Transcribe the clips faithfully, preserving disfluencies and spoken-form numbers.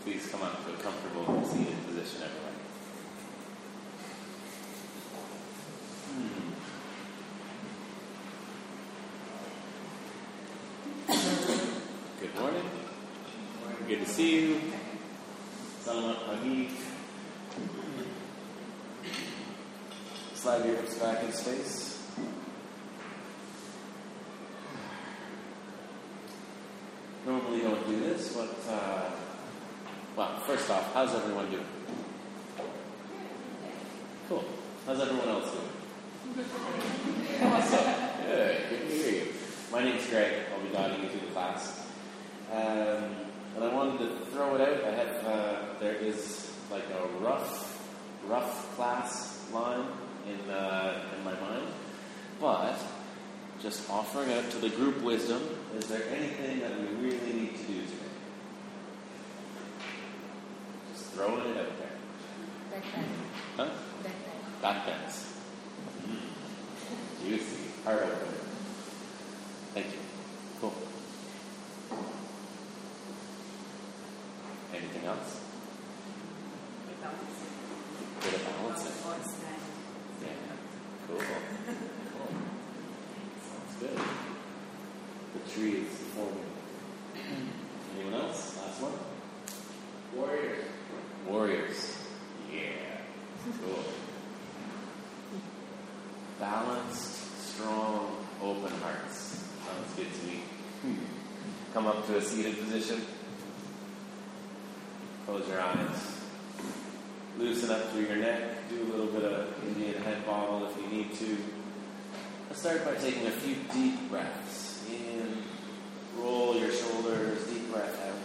Please come up to a comfortable seated position, everyone. Hmm. Good morning. Good to see you. Salamat pagi. Slide your hips back in space. Normally don't do this, but uh, well, first off, how's everyone doing? Cool. How's everyone else doing? Awesome. Good. Good to hear you. My name's Greg. I'll be guiding you through the class. Um, and I wanted to throw it out. I have uh, there is like a rough, rough class line in uh, in my mind, but just offering out to the group wisdom. Is there anything that we really need to do today? Just throwing it out there. Backbends. Huh? Backbends. Backbends. Mm. Juicy. Hard out there. Thank you. Cool. Anything else? Bit of balancing. Yeah. Cool. Cool. Sounds good. The tree is forming. Anyone else? Last one? Warriors. Warriors. Yeah. Cool. Balanced, strong, open hearts. Sounds good to me. Come up to a seated position. Close your eyes. Loosen up through your neck. Do a little bit of Indian head bobble if you need to. Let's start by taking a few deep breaths. In, roll your shoulders, deep breath out.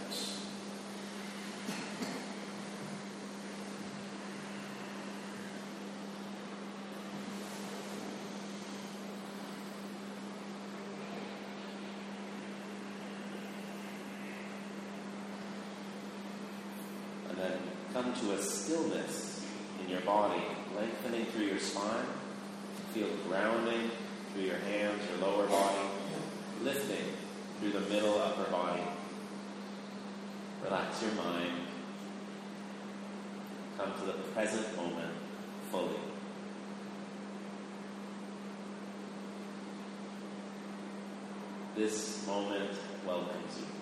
And then come to a stillness in your body, lengthening through your spine. Feel grounding through your hands, your lower body, lifting through the middle upper body. Relax your mind. Come to the present moment fully. This moment welcomes you.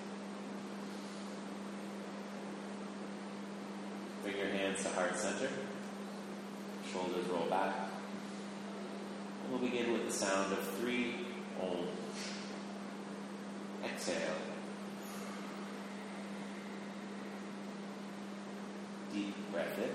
Bring your hands to heart center. Shoulders roll back. And we'll begin with the sound of three Om. Exhale. Deep breath in.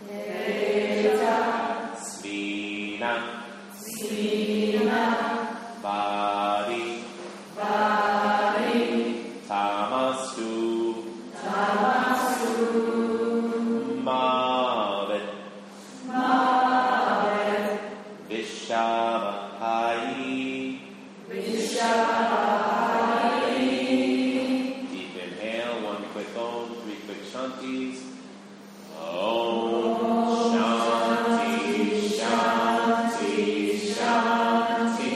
Svina, Svina, Vadi. Vadi. Tamastu. Tamastu. Mavet. Mavet. Vishavahai. Vishavahai. Deep inhale, one quick Om, three quick Shantis. Om Shanti, Shanti, Shanti.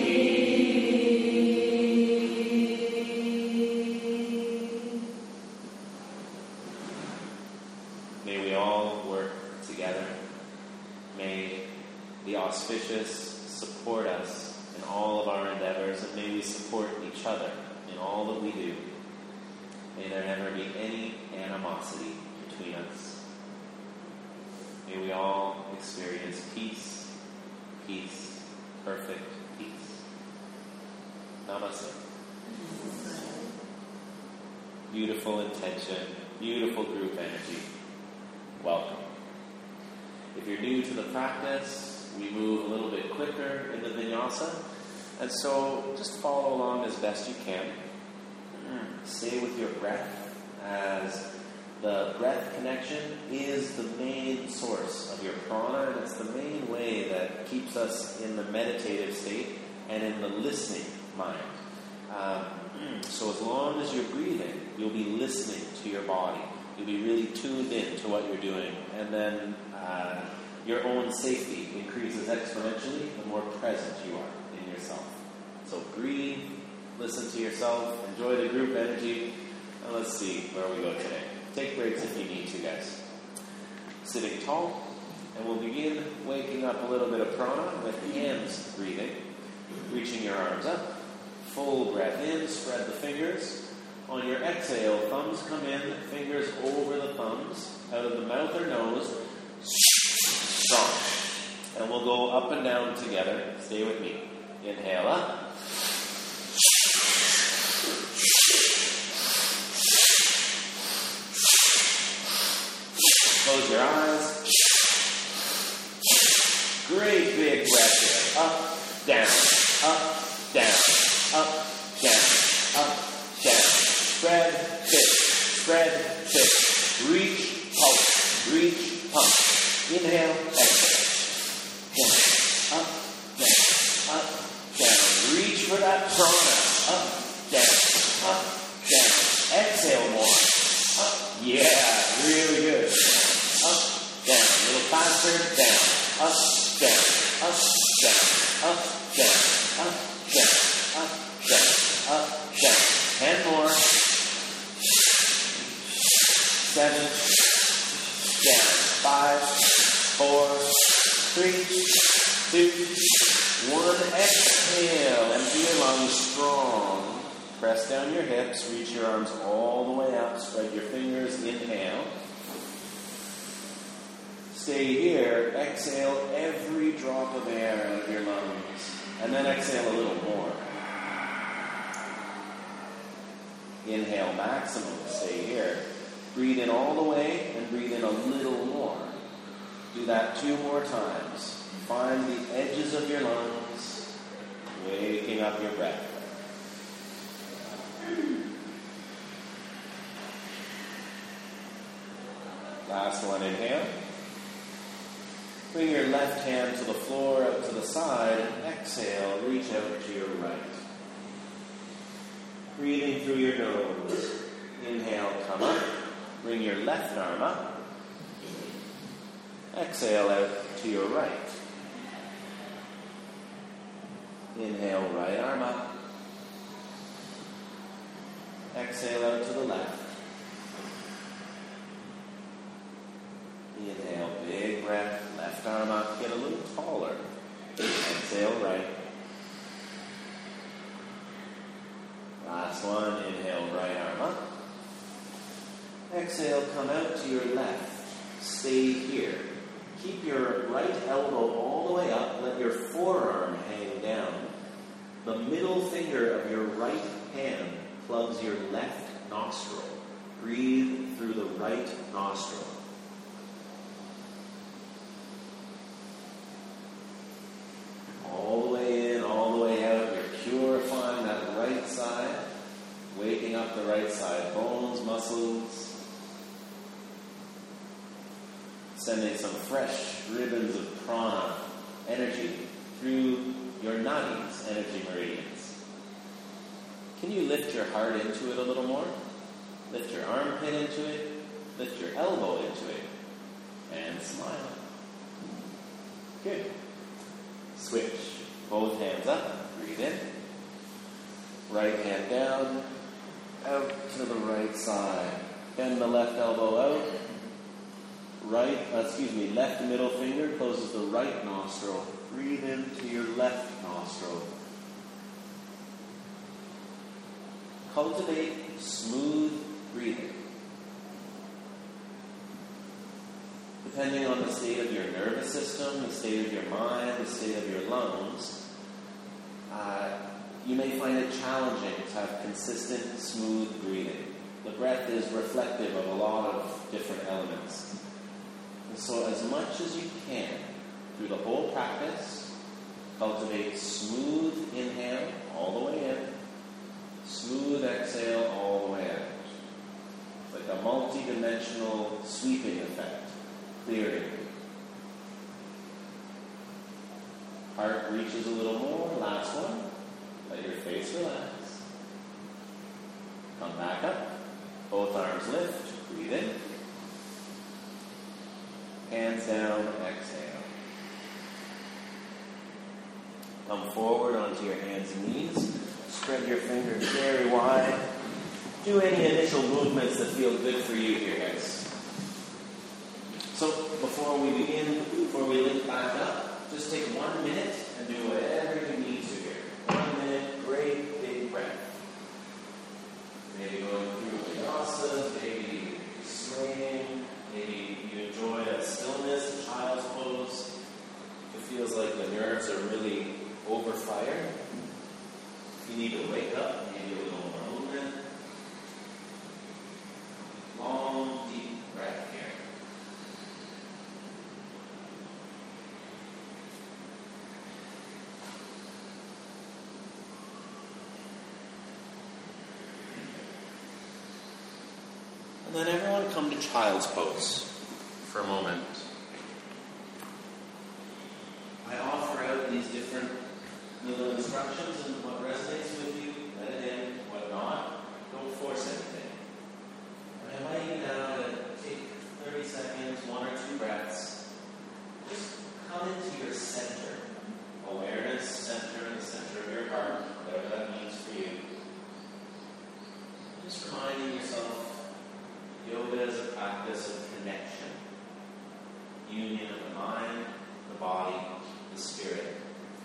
May we all work together. May the auspicious support us in all of our endeavors, and may we support each other in all that we do. May there never be any animosity between us. May we all experience peace, peace, perfect peace. Namaste. Beautiful intention, beautiful group energy. Welcome. If you're new to the practice, we move a little bit quicker in the vinyasa, and so just follow along as best you can. Stay with your breath, as the breath connection is the main source of your prana, and it's the main way that keeps us in the meditative state and in the listening mind. Um, so as long as you're breathing, you'll be listening to your body. You'll be really tuned in to what you're doing, and then uh, your own safety increases exponentially the more present you are in yourself. So breathe, listen to yourself, enjoy the group energy, and let's see where we go today. Take breaks if you need to, guys. Sitting tall, and we'll begin waking up a little bit of prana with hands breathing, reaching your arms up. Full breath in, spread the fingers. On your exhale, thumbs come in, fingers over the thumbs, out of the mouth or nose. Strong. And we'll go up and down together. Stay with me. Inhale up. Close your eyes. Great big breath here. Up, down, up, down, up, down, up, down. Spread, kick, spread, kick. Reach, pulse, reach, pump. Inhale, exhale. Down, up, down, up, down. Reach for that prana. Up, down, up, down. Exhale more. Up, yeah, really good. Up, down, a little faster, down, up, down, up, down, up, down, up, down, up, down, up, down. Ten more. Seven, down, five, four, three, two, one. Exhale, empty your lungs strong. Press down your hips, reach your arms all the way up, spread your fingers, inhale. Stay here, exhale every drop of air out of your lungs, and then exhale a little more. Inhale maximum, stay here. Breathe in all the way and breathe in a little more. Do that two more times. Find the edges of your lungs, waking up your breath. Last one, inhale. Bring your left hand to the floor, out to the side, and exhale, reach out to your right. Breathing through your nose. Inhale, come up. Bring your left arm up. Exhale out to your right. Inhale, right arm up. Exhale out to the left. Inhale, big breath, left arm up, get a little taller. Exhale, right. Last one, inhale, right arm up. Exhale, come out to your left. Stay here. Keep your right elbow all the way up, let your forearm hang down. The middle finger of your right hand plugs your left nostril. Breathe through the right nostril. All the way in, all the way out. You're sending some fresh ribbons of prana, energy, through your nadis, energy meridians. Can you lift your heart into it a little more? Lift your armpit into it. Lift your elbow into it. And smile. Good. Switch. Both hands up. Breathe in. Right hand down. Out to the right side. Bend the left elbow out. Right, uh, excuse me, left middle finger closes the right nostril. Breathe into your left nostril. Cultivate smooth breathing. Depending on the state of your nervous system, the state of your mind, the state of your lungs, uh, you may find it challenging to have consistent, smooth breathing. The breath is reflective of a lot of different elements. And so as much as you can, through the whole practice, cultivate smooth inhale all the way in, smooth exhale all the way out. Like a multi-dimensional sweeping effect, clearing. Heart reaches a little more, last one. Let your face relax. Come back up. Both arms lift. Breathe in. Hands down, exhale. Come forward onto your hands and knees. Spread your fingers very wide. Do any initial movements that feel good for you here, guys. So, before we begin, before we lift back up, just take one minute and do whatever you need to here. One minute, great big breath. Maybe going through vinyasa, maybe swaying, maybe you enjoy that stillness, child's pose. It feels like the nerves are really over fire. If you need to wake up, maybe a little more movement. Long, deep breath here. And then everyone come to child's pose for a moment. I offer out these different little instructions and what resonates with you, let it in, what not, don't force anything. I invite you now to take thirty seconds, one or two breaths. Just come into your center. Awareness, center, in the center of your heart, whatever that means for you. Just reminding yourself, yoga is a practice of connection. Union of the mind, the body, the spirit.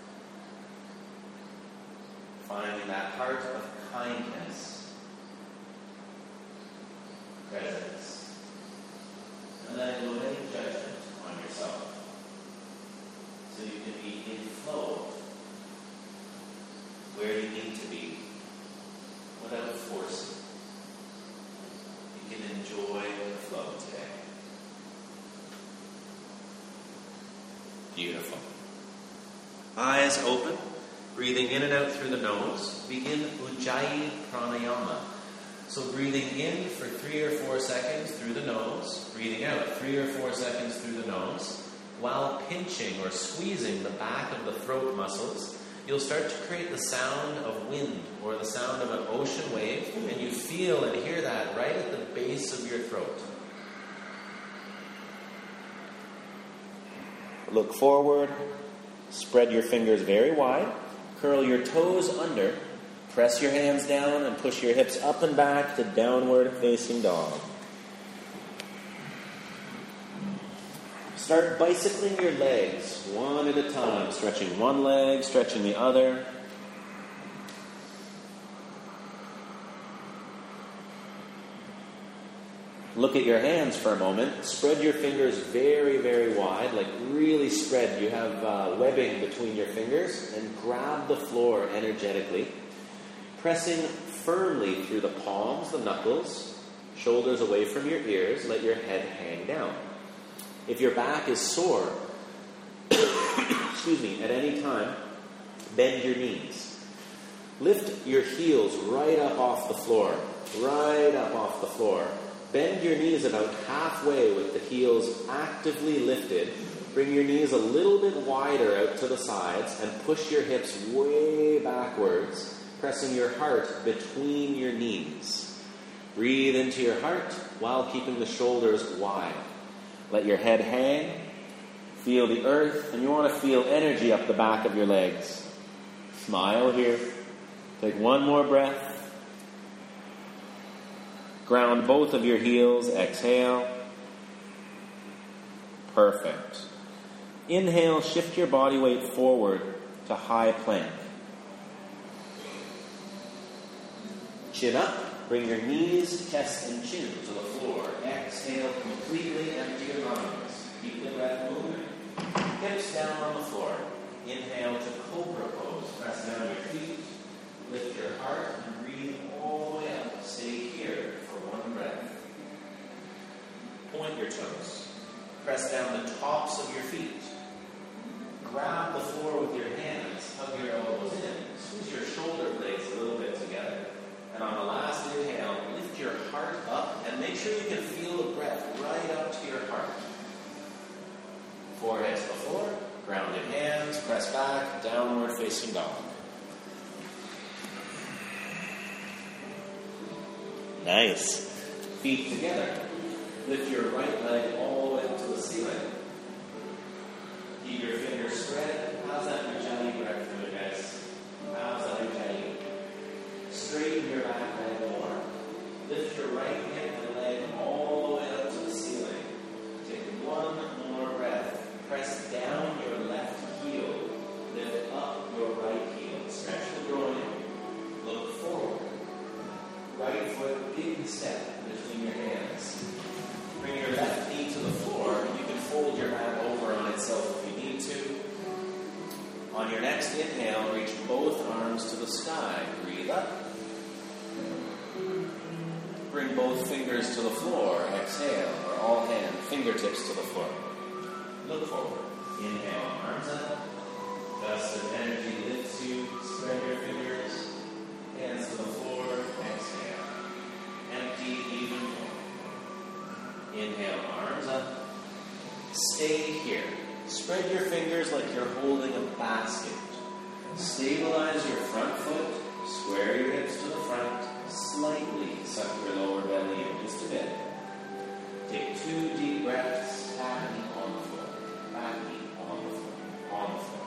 Finding that heart of kindness, presence, and then eliminating judgment on yourself, so you can be in flow where you need to be without forcing. You can enjoy the flow today. Beautiful. Eyes open. Breathing in and out through the nose. Begin Ujjayi Pranayama. So breathing in for three or four seconds through the nose. Breathing out three or four seconds through the nose. While pinching or squeezing the back of the throat muscles, you'll start to create the sound of wind or the sound of an ocean wave. And you feel and hear that right at the base of your throat. Look forward. Spread your fingers very wide. Curl your toes under, press your hands down, and push your hips up and back to downward facing dog. Start bicycling your legs one at a time, stretching one leg, stretching the other. Look at your hands for a moment. Spread your fingers very, very wide, like really spread. You have uh, webbing between your fingers, and grab the floor energetically. Pressing firmly through the palms, the knuckles, shoulders away from your ears. Let your head hang down. If your back is sore, excuse me, at any time, bend your knees. Lift your heels right up off the floor, right up off the floor. Bend your knees about halfway with the heels actively lifted. Bring your knees a little bit wider out to the sides and push your hips way backwards, pressing your heart between your knees. Breathe into your heart while keeping the shoulders wide. Let your head hang. Feel the earth, and you want to feel energy up the back of your legs. Smile here. Take one more breath. Ground both of your heels. Exhale. Perfect. Inhale, shift your body weight forward to high plank. Chin up. Bring your knees, chest, and chin to the floor. Exhale, completely empty your lungs. Keep the breath moving. Hips down on the floor. Inhale to cobra pose. Press down your feet. Lift your heart and breathe all the way up. Stay here for one breath. Point your toes. Press down the tops of your feet. Grab the floor with your hands. Hug your elbows in. Squeeze your shoulder blades a little bit together. And on the last inhale, lift your heart up and make sure you can feel the breath right up to your heart. Forehead to the floor. Grounded hands. Press back. Downward facing dog. Nice. Feet together. Lift your right leg all the way up to the ceiling. Keep your fingers spread. How's that Ujjayi breath doing, guys? How's that Ujjayi? Straighten your back leg more. Lift your right hip and leg all the way up to the ceiling. Take one more breath. Press down your left heel. Lift up your right heel. Stretch the groin. Look forward. Right foot, big step between your hands. Bring your left knee to the floor. You can fold your mat over on itself if you need to. On your next inhale, reach both arms to the sky. Breathe up. Bring both fingers to the floor. Exhale, or all hand, fingertips to the floor. Look forward. Inhale, arms up. Gust of energy lifts you. Spread your fingers. Hands to the floor. Exhale. Empty even more. Inhale, arms up. Stay here. Spread your fingers like you're holding a basket. Stabilize your front foot. Square your hips to the front. Slightly suck your lower belly in just a bit. Take two deep breaths. Back knee on the floor. Back knee on the floor. On the floor.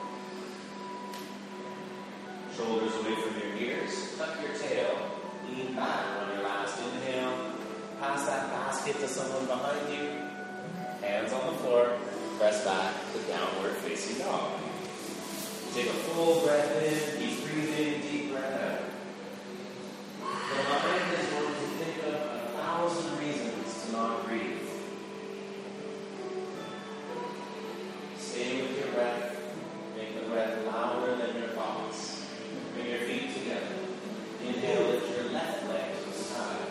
Shoulders away from your ears. Tuck your tail. Lean back on your last inhale. Pass that basket to someone behind you. Hands on the floor. Press back to downward facing dog. Take a full breath in. Keep breathing. Deep breath out. The mind is going to think of a thousand reasons to not breathe. Stay with your breath. Make the breath louder than your thoughts. Bring your feet together. Inhale, lift your left leg to the side.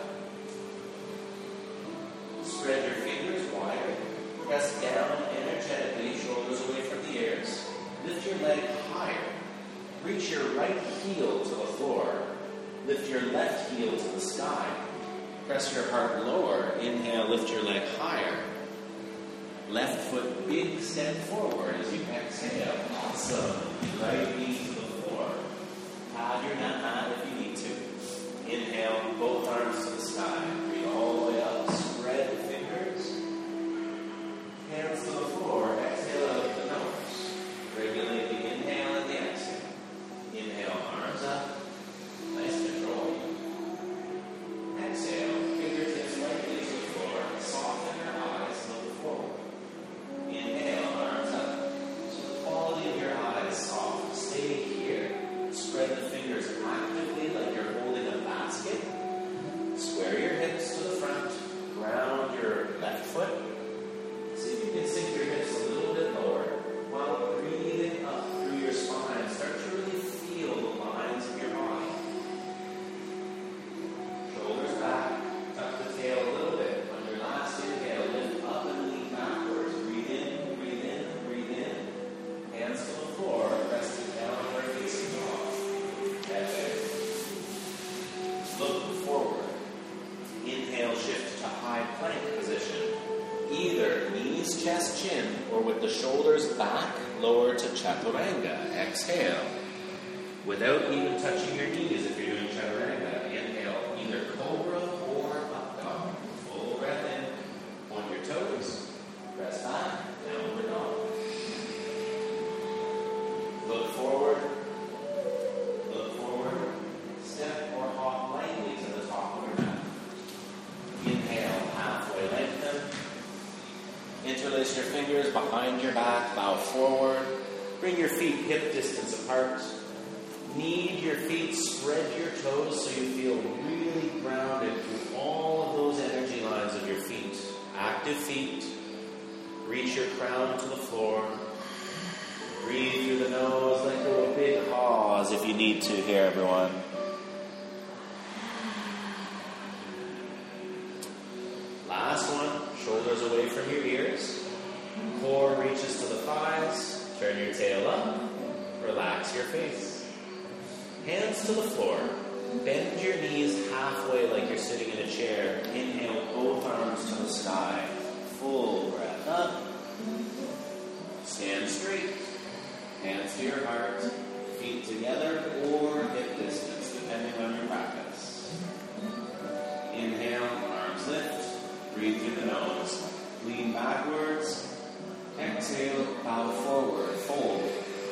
Spread your fingers wider. Press down energetically, shoulders away from the ears. Lift your leg higher. Reach your right heel to the floor. Lift your left heel to the sky. Press your heart lower. Inhale, lift your leg higher. Left foot, big step forward as you exhale. Awesome. Right knee to the floor. Pad your mat if you need to. Inhale, both arms to the sky. Breathe all the way up. Spread the fingers. Hands to the floor. Exhale out of the nose. Regulate the inhale and the exhale. Inhale, arms up. Nice control. Exhale, fingertips lightly to the floor. Soften your eyes, look forward. Inhale, arms up. So the quality of your eyes soft. Stay here. Spread the fingers actively like you're holding a basket. Square chin, or with the shoulders back, lower to chaturanga. Exhale. Without even touching your knees if you're doing chaturanga. Inhale, either cobra or up dog. Full breath in. Point your toes. Press back. Downward dog. Look forward. Look forward. Step or hop lightly to the top of your mat. Inhale, halfway lengthen. Interlace your fingers behind your back. Bow forward. Bring your feet hip distance apart. Knead your feet, spread your toes so you feel really grounded through all of those energy lines of your feet. Active feet. Reach your crown to the floor. Breathe through the nose, let go of big pause if you need to here, everyone. Last one, shoulders away from your ears. Core reaches to the thighs. Turn your tail up. Relax your face. Hands to the floor. Bend your knees halfway like you're sitting in a chair. Inhale, both arms to the sky. Full breath up. Stand straight. Hands to your heart. Feet together or hip distance, depending on your practice. Inhale, arms lift. Breathe through the nose. Lean backwards. Exhale, bow forward. Fold.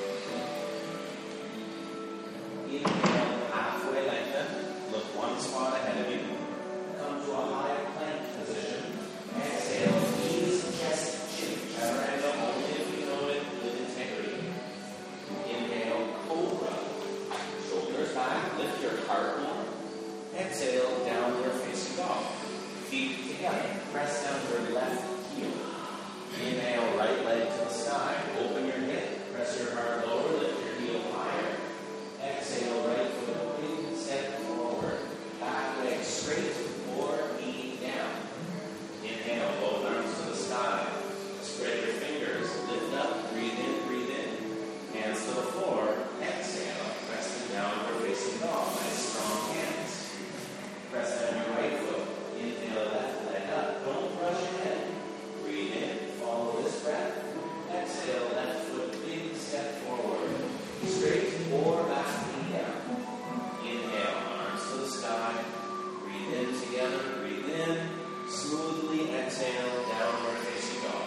Inhale, halfway lengthen. Look one spot ahead of you. Come to a high plank position. Exhale, knees, chest, chin. Chaturanga only if you know it with integrity. Inhale, cobra. Shoulders back, lift your heart more. Exhale, downward facing dog. Feet together. Press down your left heel. Inhale, right leg to the sky. Open your hip. Press your heart lower. Lift your heel higher. Exhale, right foot, big step forward. Back leg straight or knee down. Inhale, both arms to the sky. Spread your fingers, lift up, breathe in, breathe in. Hands to the floor. Exhale, press them down for facing dog. Nice strong hands. Press down your right foot. Inhale, left leg up. Don't rush ahead. Breathe in, follow this breath. Exhale, left foot, big step forward. Straight or back knee down. Inhale, arms to the sky. Breathe in together, breathe in. Smoothly exhale, downward facing dog.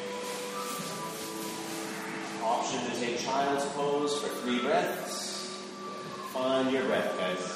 Option to take child's pose for three breaths. Find your breath, guys.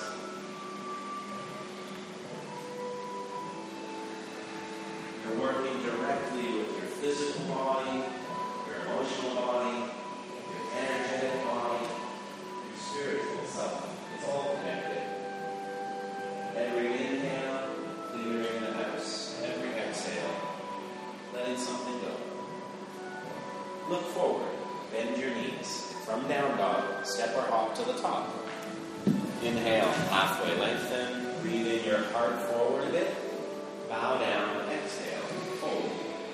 You're working directly with your physical body, your emotional body, your energetic body, your spiritual self. It's all connected. Every inhale, clearing the house. Every exhale, letting something go. Look forward. Bend your knees. From down dog, step or hop to the top. Inhale, halfway lengthen. Breathe in your heart forward a bit. Bow down, exhale, fold.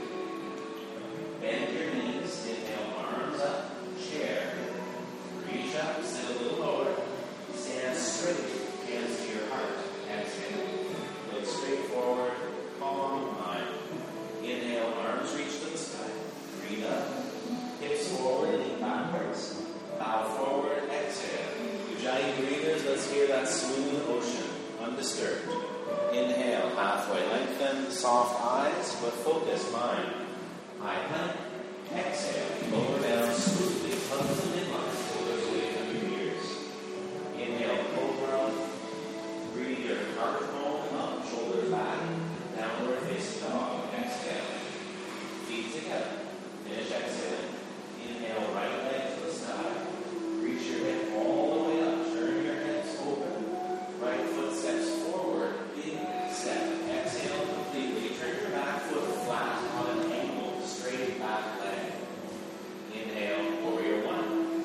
Bend your knees, inhale, arms up, chair. Reach up, sit a little lower. Stand straight, hands to your heart, exhale. Look straight forward, calm mind. Inhale, arms reach to the sky. Breathe up, hips forward, lean backwards. Bow forward, exhale. Ujjayi breathers, let's hear that smooth ocean, undisturbed. Inhale, halfway lengthen, soft eyes, but focused mind. High plank. Exhale, lower down smoothly, hug the midline, shoulders away from your ears. Inhale, cobra. Breathe your heart home up, shoulders back, downward facing dog. Exhale. Feet together. Finish exhaling. Inhale, right leg to the sky. Reach your hip all the way up. Turn your hips open. Right foot steps forward. Big step. Exhale completely. Turn your back foot flat on an angle. Straight back leg. Inhale, warrior one.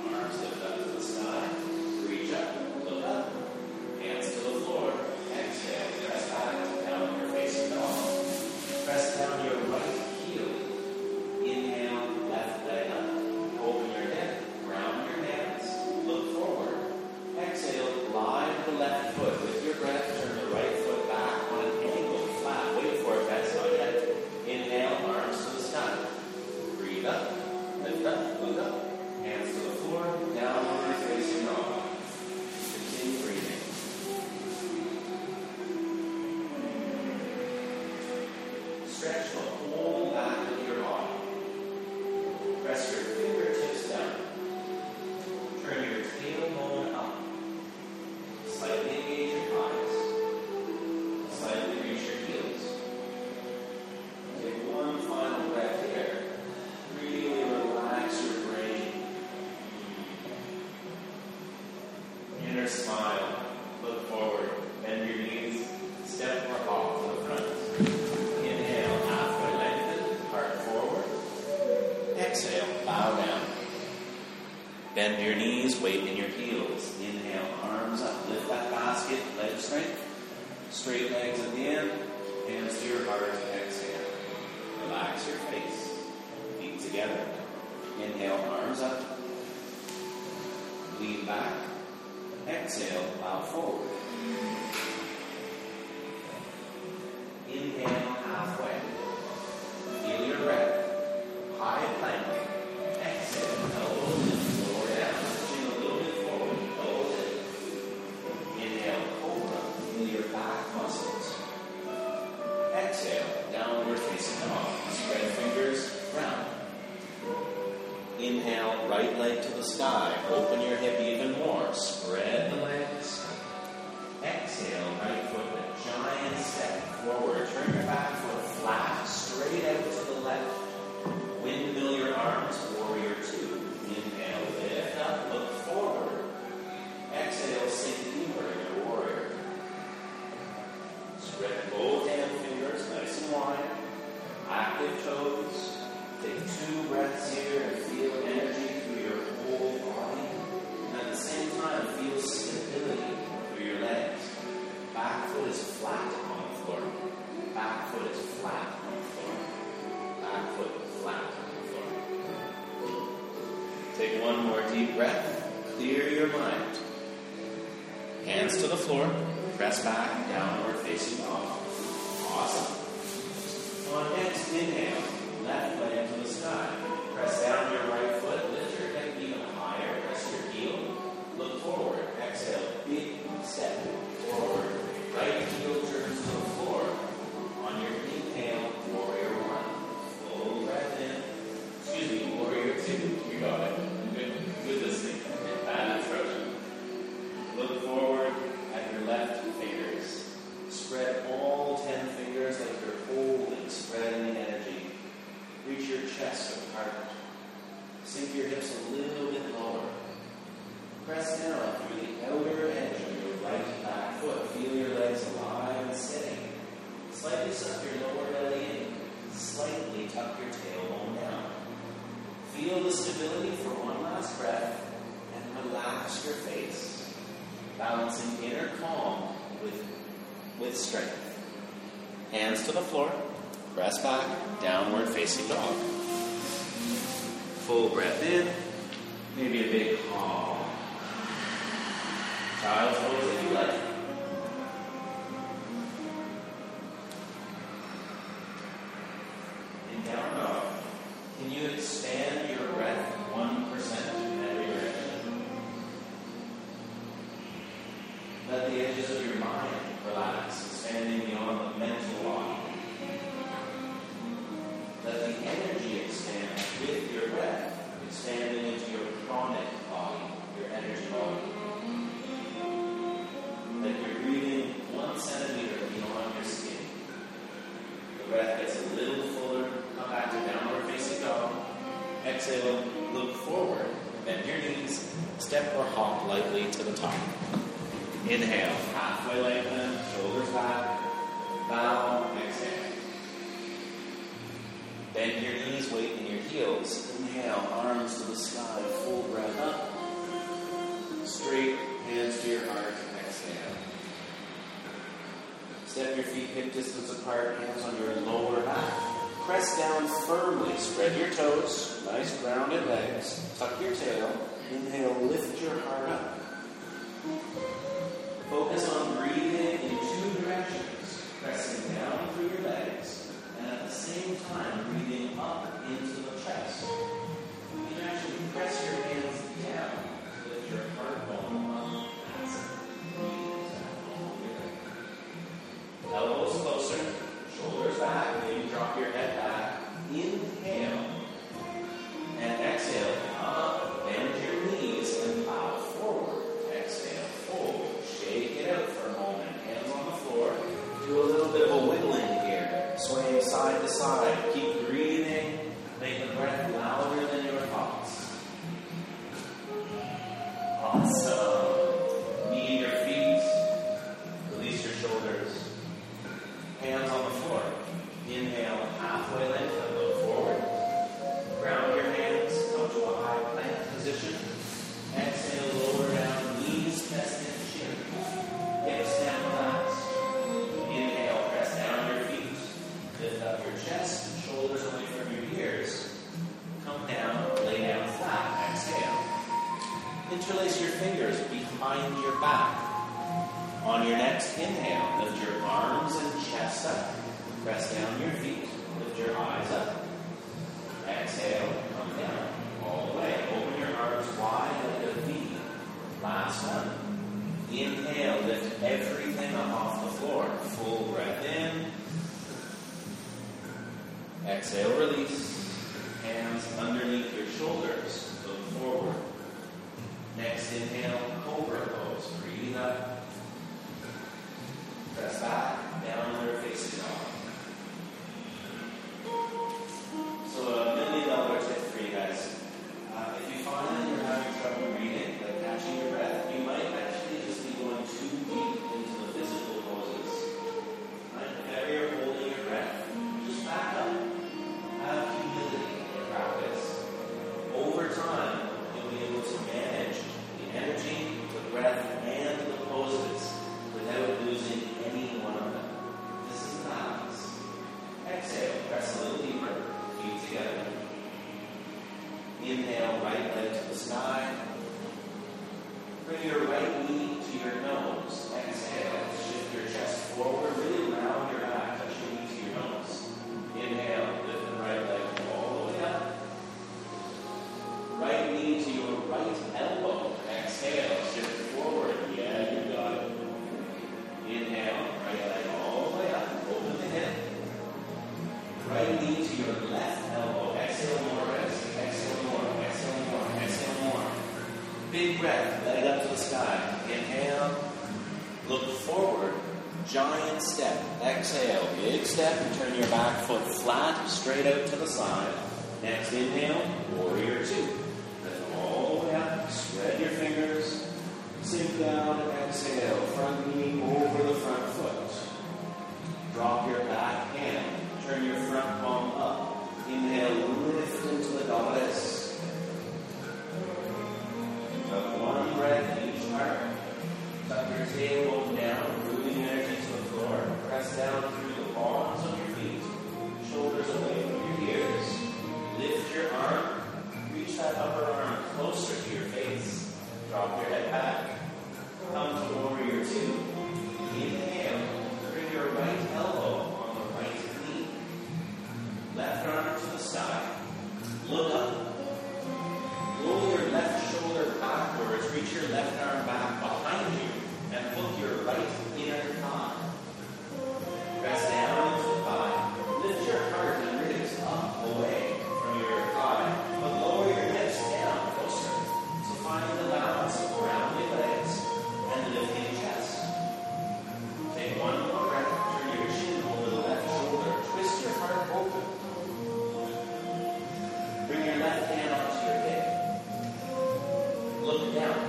your smile, look forward, bend your knees, step or hop to the front. Inhale, halfway lengthen, heart forward. Exhale, bow down. Bend your knees, weight in your heels. Inhale, arms up, lift that basket, leg strength. Straight legs at the end, hands to your heart, exhale. Relax your face, feet together. Inhale, arms up. Lean back. Exhale, bow forward. Inhale, halfway. Feel your breath. High plank. Exhale, elbows in, lower down. Chin a little bit forward, elbows in. Inhale, cobra. Feel your back muscles. Exhale, downward facing dog. Spread fingers, round. Inhale, right leg to the sky. Open your hip even more. Spread the legs. Exhale, right foot a giant step forward. Turn your back foot flat, straight out to the left. Windmill your arms, warrior two. Inhale, lift up, look forward. Exhale, sink deeper in your warrior. Spread both hand fingers nice and wide. Active toes. Take two breaths here and feel energy through your whole body. And at the same time, feel stability through your legs. Back foot is flat on the floor. Back foot is flat on the floor. Back foot flat on the floor. Take one more deep breath. Clear your mind. Hands to the floor. Press back, downward facing dog. Awesome. On next inhale, left leg to the sky. Press down your right foot, lift your hip even higher, press your heel, look forward. Exhale, big step forward. Right heel turns to the floor. On your inhale, warrior one. Full breath in. Excuse me, warrior two. You got it. Good, good listening. Bad instruction. Look forward at your left fingers. Spread all ten fingers like you're holding, spreading the energy. Reach your chest apart. Sink your hips a little bit lower. Press down through the outer edge of your right back foot. Feel your legs alive and steady. Slightly suck your lower belly in. Slightly tuck your tailbone down. Feel the stability for one last breath and relax your face. Balancing inner calm with, with strength. Hands to the floor. Press back, downward facing dog. Full breath in, maybe a big haw. Child's pose if you like. In down dog, can you expand your breath one percent in every direction? Let the edges of your mind relax, expanding beyond the mental body. Let the energy expand with your breath, expanding into your pranic body, your energy body. Let your breathing one centimeter beyond your skin. The breath gets a little fuller. Come back to downward facing dog. Exhale, look forward. Bend your knees. Step or hop lightly to the top. Inhale, halfway lengthen, shoulders back. Bow, exhale. Bend your knees, weight in your heels. Inhale, arms to the sky, full breath up. Straight, hands to your heart, exhale. Step your feet hip distance apart, hands on your lower back. Press down firmly, spread your toes, nice rounded legs. Tuck your tail. Inhale, lift your heart up. Focus on breathing in two directions, pressing down through your legs. And at the same time, breathing up into the chest. You can actually press your hands down to lift your heart bone up. That's it. Breathe that all Elbows closer, shoulders back, maybe drop your head back. Inhale. And exhale, up, bend your knees and bow forward. Exhale, fold. Shake it out for a moment. Hands on the floor. Do a little bit of a wiggling here. Swaying side to side. Keep breathing. Make the breath louder than your thoughts. Awesome. Knee Interlace your fingers behind your back. On your next inhale, lift your arms and chest up. Press down your feet. Lift your eyes up. Exhale, come down. All the way. Open your arms wide like a V. Last one. Inhale, lift everything up off the floor. Full breath in. Exhale, release. Hands underneath your shoulders. Look forward. Next inhale, cobra pose. Breathe up. Press back, downward facing dog. So a million dollar tip for you guys. Uh, if you find that you're having trouble breathing, like catching your breath, you might actually just be going too deep into the physical poses. Right? If ever you're holding your breath, just back up. Have humility in practice. Over time, you'll be able to manage the energy, the breath, and the poses without losing any one of them. This is balance. Exhale, press a little deeper, feet together. Inhale, right leg to the sky. Bring your right knee to your nose. Exhale, shift your chest forward, really round your back, touch your knee to your nose. Inhale, lift the right leg all the way up. Right knee to your right elbow. Exhale, shift forward. Yeah, you got it. Inhale, right leg all the way up. Open the hip. Right knee to your left elbow. Exhale more, rest. Exhale more. Exhale more. Exhale more. Big breath. Leg up to the sky. Inhale. Look forward. Giant step. Exhale. Big step. Turn your back foot flat, straight out to the side. Next inhale. Warrior two. Lift all the way up. Spread your fingers. Sink down. Exhale. Front knee over the front foot. Drop your back hand. Turn your front palm up. Inhale. Lift into the goddess. Have one breath each heart. Tuck your tailbone down. Moving energy to the floor. Press down through the palms of your feet. Shoulders away from your ears. Lift your arm. Reach that upper arm closer to your face. Drop your head back. Come to warrior two. Inhale. Bring your right elbow on the right knee. Left arm to the sky. Look up. Roll your left shoulder backwards. Reach your left arm back behind you and hook your right inner thigh. Press down into the thigh. Lift your heart and ribs up away from your thigh, but lower your hips down closer. So find the balance around your legs and lifting your chest. Take one more breath. Turn your chin over the left shoulder. Twist your heart open. Bring your left hand onto your hip. Look down.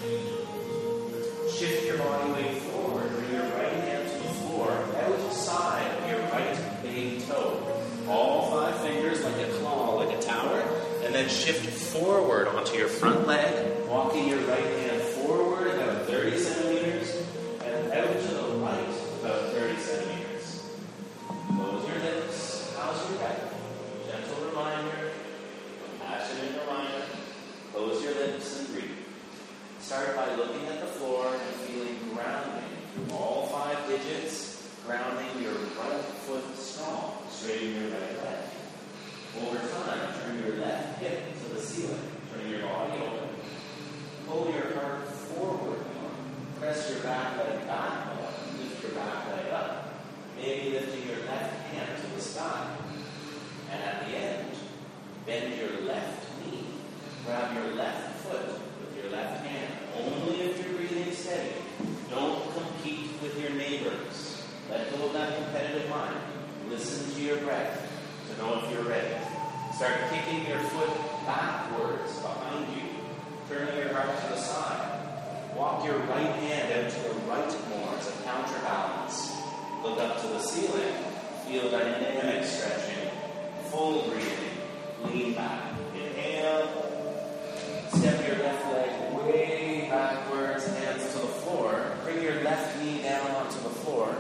Shift your body weight forward. Bring your right hand to the floor, outside of your right big toe. All five fingers like a claw, like a tower, and then shift forward onto your front leg, walking your right hand forward about thirty centimeters, and out to the right about thirty centimeters. Close your lips. How's your breath? Gentle reminder, compassionate reminder. Close your lips and breathe. Start by looking at the floor and feeling grounding through all five digits, grounding your right foot strong, straighten your right leg. Over time, turn your left hip to the ceiling, turn your body open. Pull your heart forward, press your back leg back, lift your back leg up, maybe lifting your left hand to the sky. And at the end, bend your left knee, grab your left foot with your left hand. Only if you're breathing steady. Don't compete with your neighbors. Let go of that competitive mind. Listen to your breath to know if you're ready. Start kicking your foot backwards behind you, turning your heart to the side. Walk your right hand out to the right more as a counterbalance. Look up to the ceiling. Feel dynamic stretching. Full breathing. Lean back. Inhale. Step your left leg way backwards, hands to the floor. Bring your left knee down onto the floor.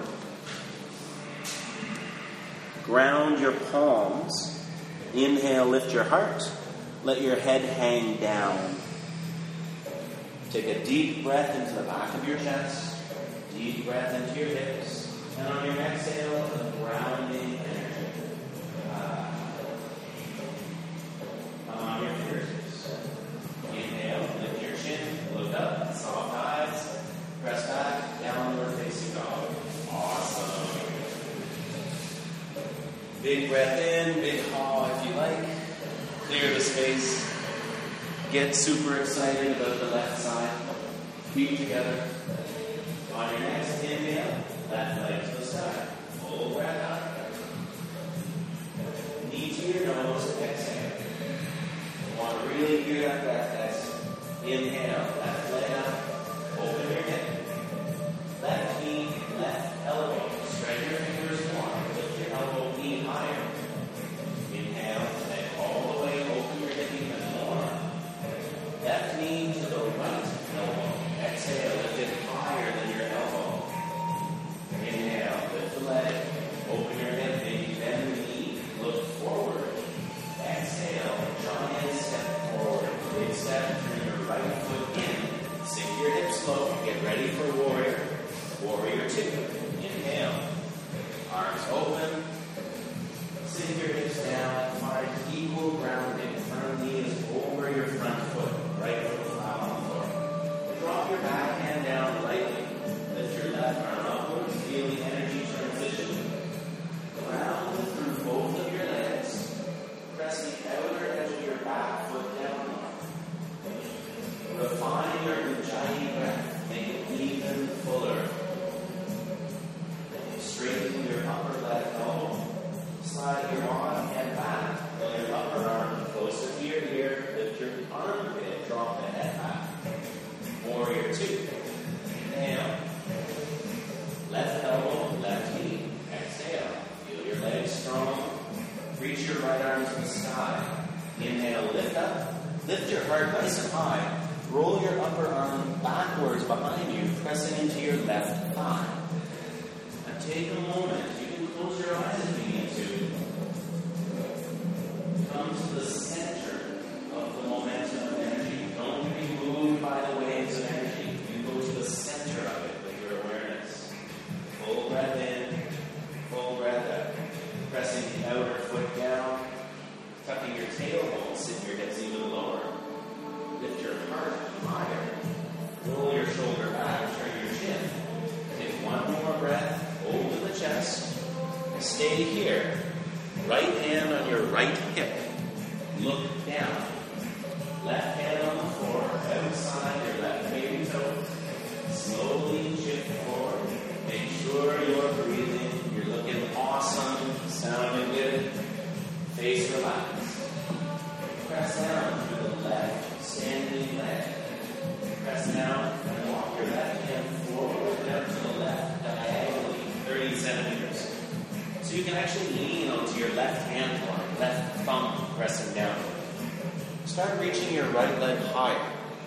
Ground your palms. Inhale, lift your heart. Let your head hang down. Take a deep breath into the back of your chest. Deep breath into your hips. And on your exhale, a grounding energy. Uh, come on your fingertips. Inhale, lift your chin, look up, soft eyes. Press back, downward facing dog. Awesome. Big breath in, big haw if you like. Clear the space. Get super excited about the left side. Feet together. On your next inhale, left leg to the side. Full breath out. Knee to your nose, exhale. Want to really hear that breath, guys. Inhale, left leg up. Open your hip. Left knee, left elbow. Spread your fingers more. Lift your elbow, knee higher. Inhale, and all the way open your hip even more. Left knee to the right elbow. Exhale, lift it higher than your elbow. Inhale, lift the leg. Open your hip, maybe bend the knee. Look forward. Exhale, giant step forward. Big step, turn your right foot in. Sink your hips low. Get ready for warrior. Warrior two. Inhale. Arms open. Sink your hips down. Find equal grounding. Front knee is over your front foot. Right foot flat on the floor. Drop your back hand down lightly. Lift your left arm upwards. Feel the energy transition. Ground through both of your legs. Press the outer edge of your back foot down. Refine your Ujjayi breath. Make it even fuller. Straighten your upper left elbow. Slide your arm and back. Pull your upper arm closer to your ear. Lift your armpit. Drop the head back. Warrior two. Inhale. Left elbow, left knee. Exhale. Feel your legs strong. Reach your right arm to the sky. Inhale, lift up. Lift your heart nice and high. Roll your upper arm backwards behind you, pressing into your left thigh. Now take a moment. You can close your eyes if you need to. Come to the center of the momentum of energy. Don't be moved by the waves of energy. You go to the center of it with your awareness. Full breath in, full breath out. Pressing the outer foot down, tucking your tailbone, sitting your hips even lower. Lift your heart higher. Roll your shoulder back, turn your chin. Take one more breath, open the chest. Stay here. Right hand on your right hip. Look down. Left hand on the floor, outside your left baby toe. Slowly shift forward. Make sure you're breathing. You're looking awesome, sounding good. Face relaxed. Press down through the left standing leg. Press down and walk your left hand forward down to the left diagonally, thirty centimeters. So you can actually lean onto your left hand or left thumb pressing down. Start reaching your right leg higher.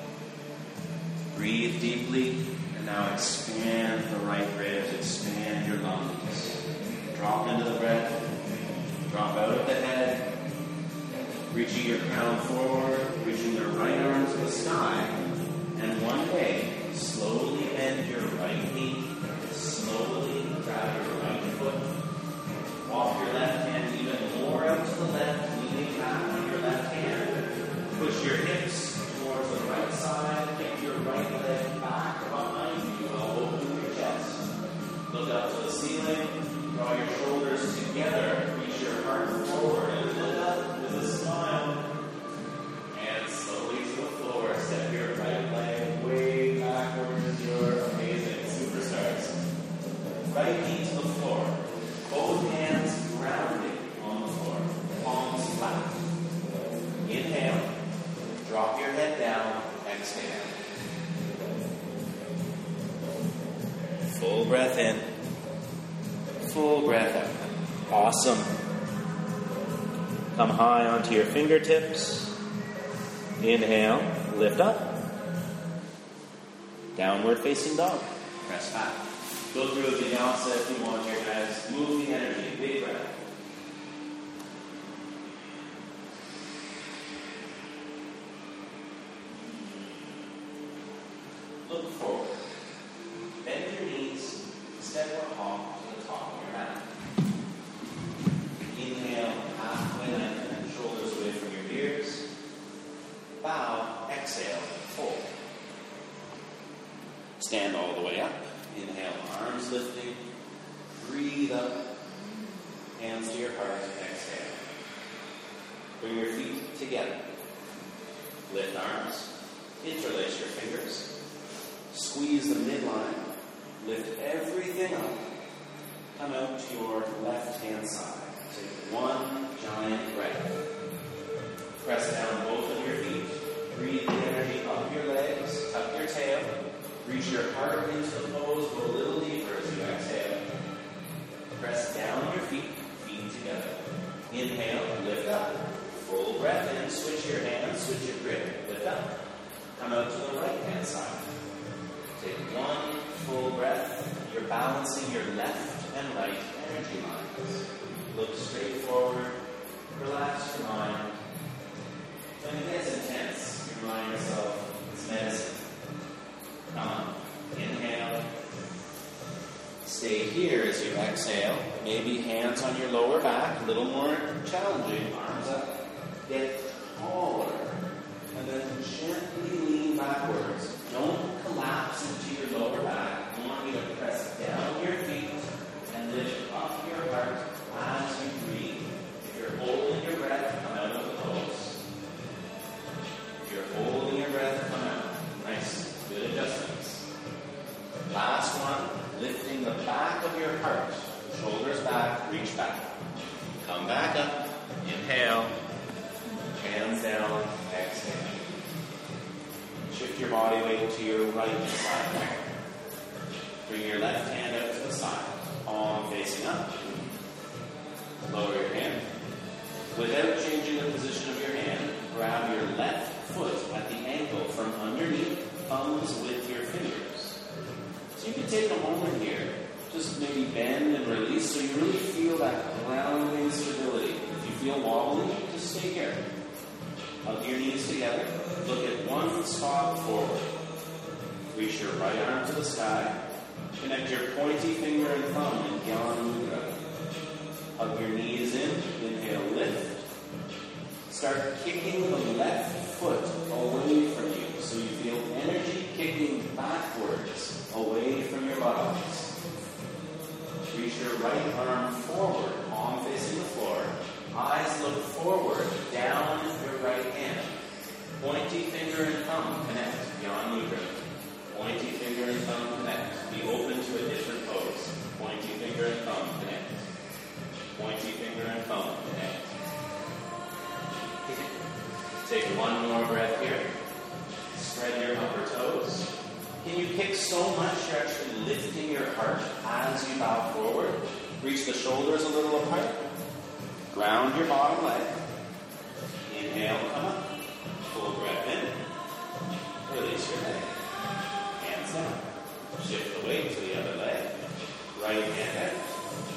Breathe deeply, and now expand the right ribs, expand your lungs. Drop into the breath, drop out of the head, reaching your crown forward, reaching your right arm to the sky, and one day, slowly bend your right knee, slowly grab your right foot, walk your left hand even more out to the left, leaning back on your left hand. Push your hips towards the right side. Kick your right leg back behind you while opening your chest. Look up to the ceiling. Draw your shoulders together. Reach your heart forward and look up with a smile. And slowly to the floor. Step your right leg way backwards. You're amazing superstars. Right knee to the floor. Both hands grounding on the floor. Palms flat. Inhale. Drop your head down, exhale. Full breath in, full breath out. Awesome. Come high onto your fingertips. Inhale, lift up. Downward facing dog. Press back. Go through a vinyasa if you want here, guys. Move the energy, big breath. look forward. Bend your knees, step or hop to the top of your mat. Inhale, halfway lengthen, shoulders away from your ears. Bow, exhale, fold. Stand all the way up. Inhale, arms lifting. Breathe up. Hands to your heart. Exhale. Bring your feet together. Lift arms. Interlace your fingers. Squeeze the midline. Lift everything up. Come out to your left-hand side. Take one giant breath. Press down both of your feet. Breathe the energy up your legs. Tuck your tail. Reach your heart into the pose. Go a little deeper as you exhale. Press down your feet. Feet together. Inhale. Lift up. Full breath in. Switch your hands. Switch your grip. Lift up. Come out to the right-hand side. Take one full breath. You're balancing your left and right energy lines. Look straight forward. Relax your mind. When it gets intense, you remind yourself it's medicine. Come on. Inhale. Stay here as you exhale. Maybe hands on your lower back. A little more challenging. Arms up. Get taller. And then gently lean backwards. Don't collapse into your lower back. I want you to press down your feet and lift up your heart as you breathe. If you're holding your breath, come out of the pose. If you're holding your breath, come out. Nice. Good adjustments. Last one. Lifting the back of your heart. Shoulders back. Reach back. Come back up. Inhale. Hands down. Exhale. Shift your body weight to your right side. Bring your left hand out to the side. Palm facing up. Lower your hand. Without changing the position of your hand, grab your left foot at the ankle from underneath, thumbs with your fingers. So you can take a moment here, just maybe bend and release so you really feel that grounding stability. If you feel wobbly, just stay here. Hug your knees together. Look at one spot forward. Reach your right arm to the sky. Connect your pointy finger and thumb in Gyan Mudra. Hug your knees in. Inhale, lift. Start kicking the left foot away from you so you feel energy kicking backwards away from your buttocks. Reach your right arm forward, palm facing the floor. Eyes look forward, down your right hand. Pointy finger and thumb connect, Gyan Mudra. Pointy finger and thumb connect. Be open to a different pose. Pointy finger and thumb connect. Pointy finger and thumb connect. Take one more breath here. Spread your upper toes. Can you kick so much you're actually lifting your heart as you bow forward? Reach the shoulders a little apart. Ground your bottom leg. Inhale, come up. Full breath in. Release your leg. Hands down. Shift the weight to the other leg. Right hand out.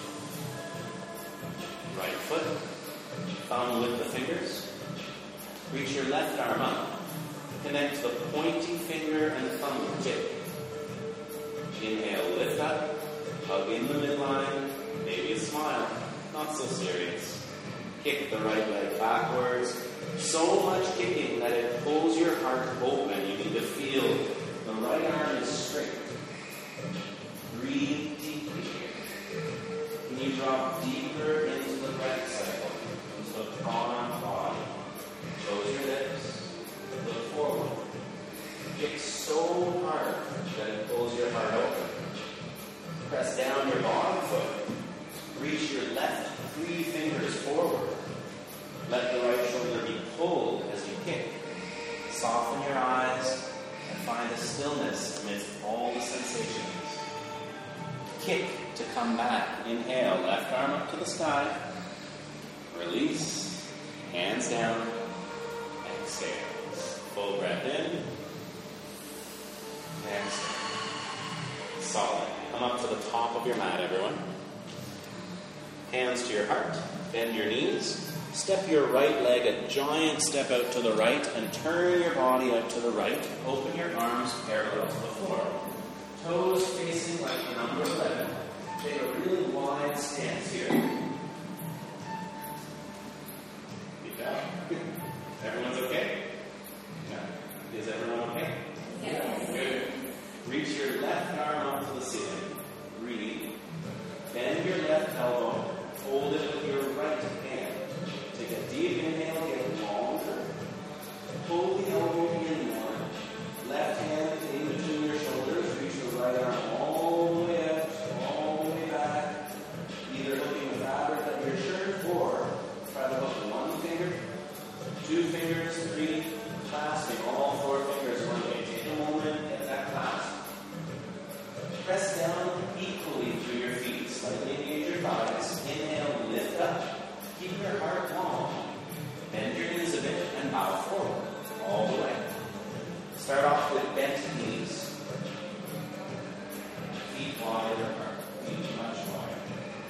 Right foot. Thumb with the fingers. Reach your left arm up. Connect the pointy finger and thumb tip. Inhale, lift up. Hug in the midline. Maybe a smile. Not so serious. Kick the right leg backwards. So much kicking that it pulls your heart open. You need to feel the right arm is straight. Breathe deeply here. Can you drop deeper into the breath cycle, into the prana body? Close your lips. Look forward. Kick so hard that it pulls your heart open. Press down your bottom foot. Reach your left three fingers forward. Let the right shoulder be pulled as you kick. Soften your eyes and find a stillness amidst all the sensations. Kick to come back. Inhale, left arm up to the sky. Release. Hands down. Exhale. Full breath in. Exhale. Solid. Come up to the top of your mat, everyone. Hands to your heart. Bend your knees. Step your right leg a giant step out to the right and turn your body out to the right. Open your arms parallel to the floor. Toes facing like the number eleven. Take a really wide stance here. Keep that. Everyone's okay? Yeah. Is everyone okay? Yes. Good. Reach your left arm up to the ceiling. Breathe. Bend your left elbow. Hold it with your right hand. Take a deep inhale, get longer. Pull the elbow in more. Left hand in between your shoulders. Reach the right arm all the way out, all the way back. Either hooking the fabric of your shirt or try to hook one finger, two fingers, three, clasping all four fingers one way. Take a moment, get that clasp. Press down equally through your feet. Slightly engage your thighs. Inhale, lift up. Keep your heart long. Bend your knees a bit and bow forward all the way. Start off with bent knees. Feet wide apart. Feet much wider.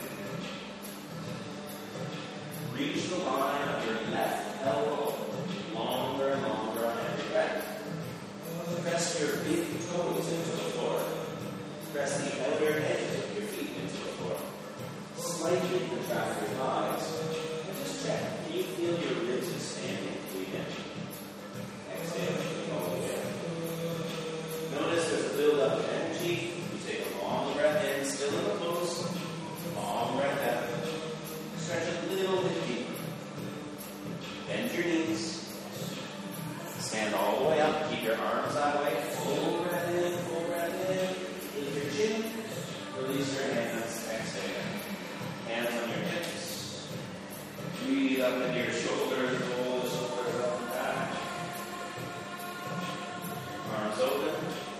Reach the line of your left elbow longer and longer on every breath. Press your big toes into the floor. Press the outer edges of your feet into the floor. Slightly contract your thighs. And just check. Can you feel your ribs expanding? Breathe in. Exhale. All the way up. Notice there's a build-up of energy. You take a long breath in, still in the pose. Long breath out. Stretch a little bit deeper. Bend your knees. Stand all the way up. Keep your arms that way. Full breath in, full breath in. Lift your chin. Release your hands. Exhale. Hands on your hips. Breathe up into your shoulders. Roll the shoulders up and back. Arms open.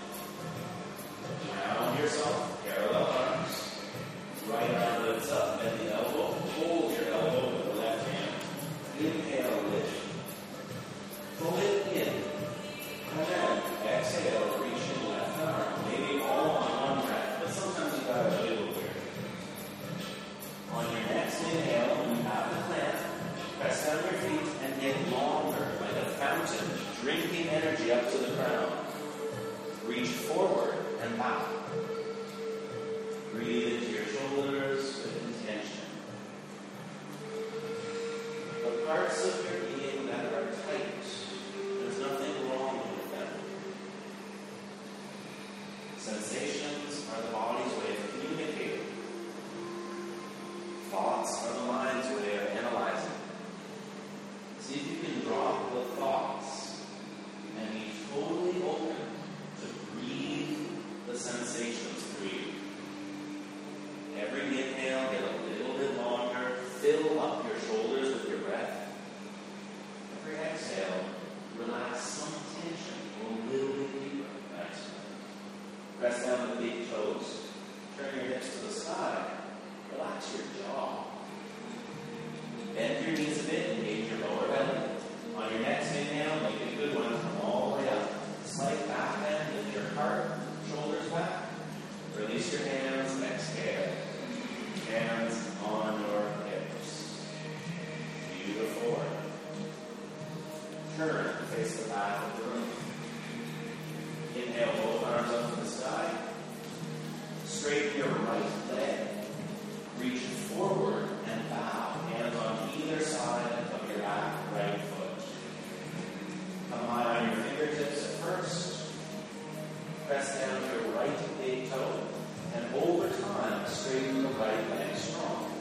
Round yourself. Parallel arms. Right arm lifts up. Bend the elbow. Hold your elbow with the left hand. Inhale, lift. Pull it in. And then exhale, reach your left arm. Maybe all on one breath, but sometimes you got to wiggle here. On your next inhale, you have the plant. Press down your feet and get longer, like a fountain, drinking energy up to the crown. Reach forward and back. Breathe into your shoulders with intention. The parts of your being that are tight, there's nothing wrong with them. Sensations are the body's way of communicating. Thoughts are the mind's way of analyzing. See if you can drop the thoughts and be totally open to breathe the sensations through you. Every inhale, get a little bit longer. Fill up your shoulders with your breath. Every exhale, relax some tension, go a little bit deeper. Nice. Press down the big toes. Turn your hips to the side. Relax your jaw. Bend your knees a bit, engage your lower belly. On your next inhale, make it a good one. Come all the way up. Slight back bend, lift your heart, shoulders back. Release your hands, exhale. Hands on your hips. Beautiful. Turn and face the back of the room. Inhale, both arms up to the sky. Straighten your right leg. Reach forward and bow. Hands on either side of your back right foot. Come high on your fingertips at first. Press down your right big toe. And over time, straighten the right leg strong.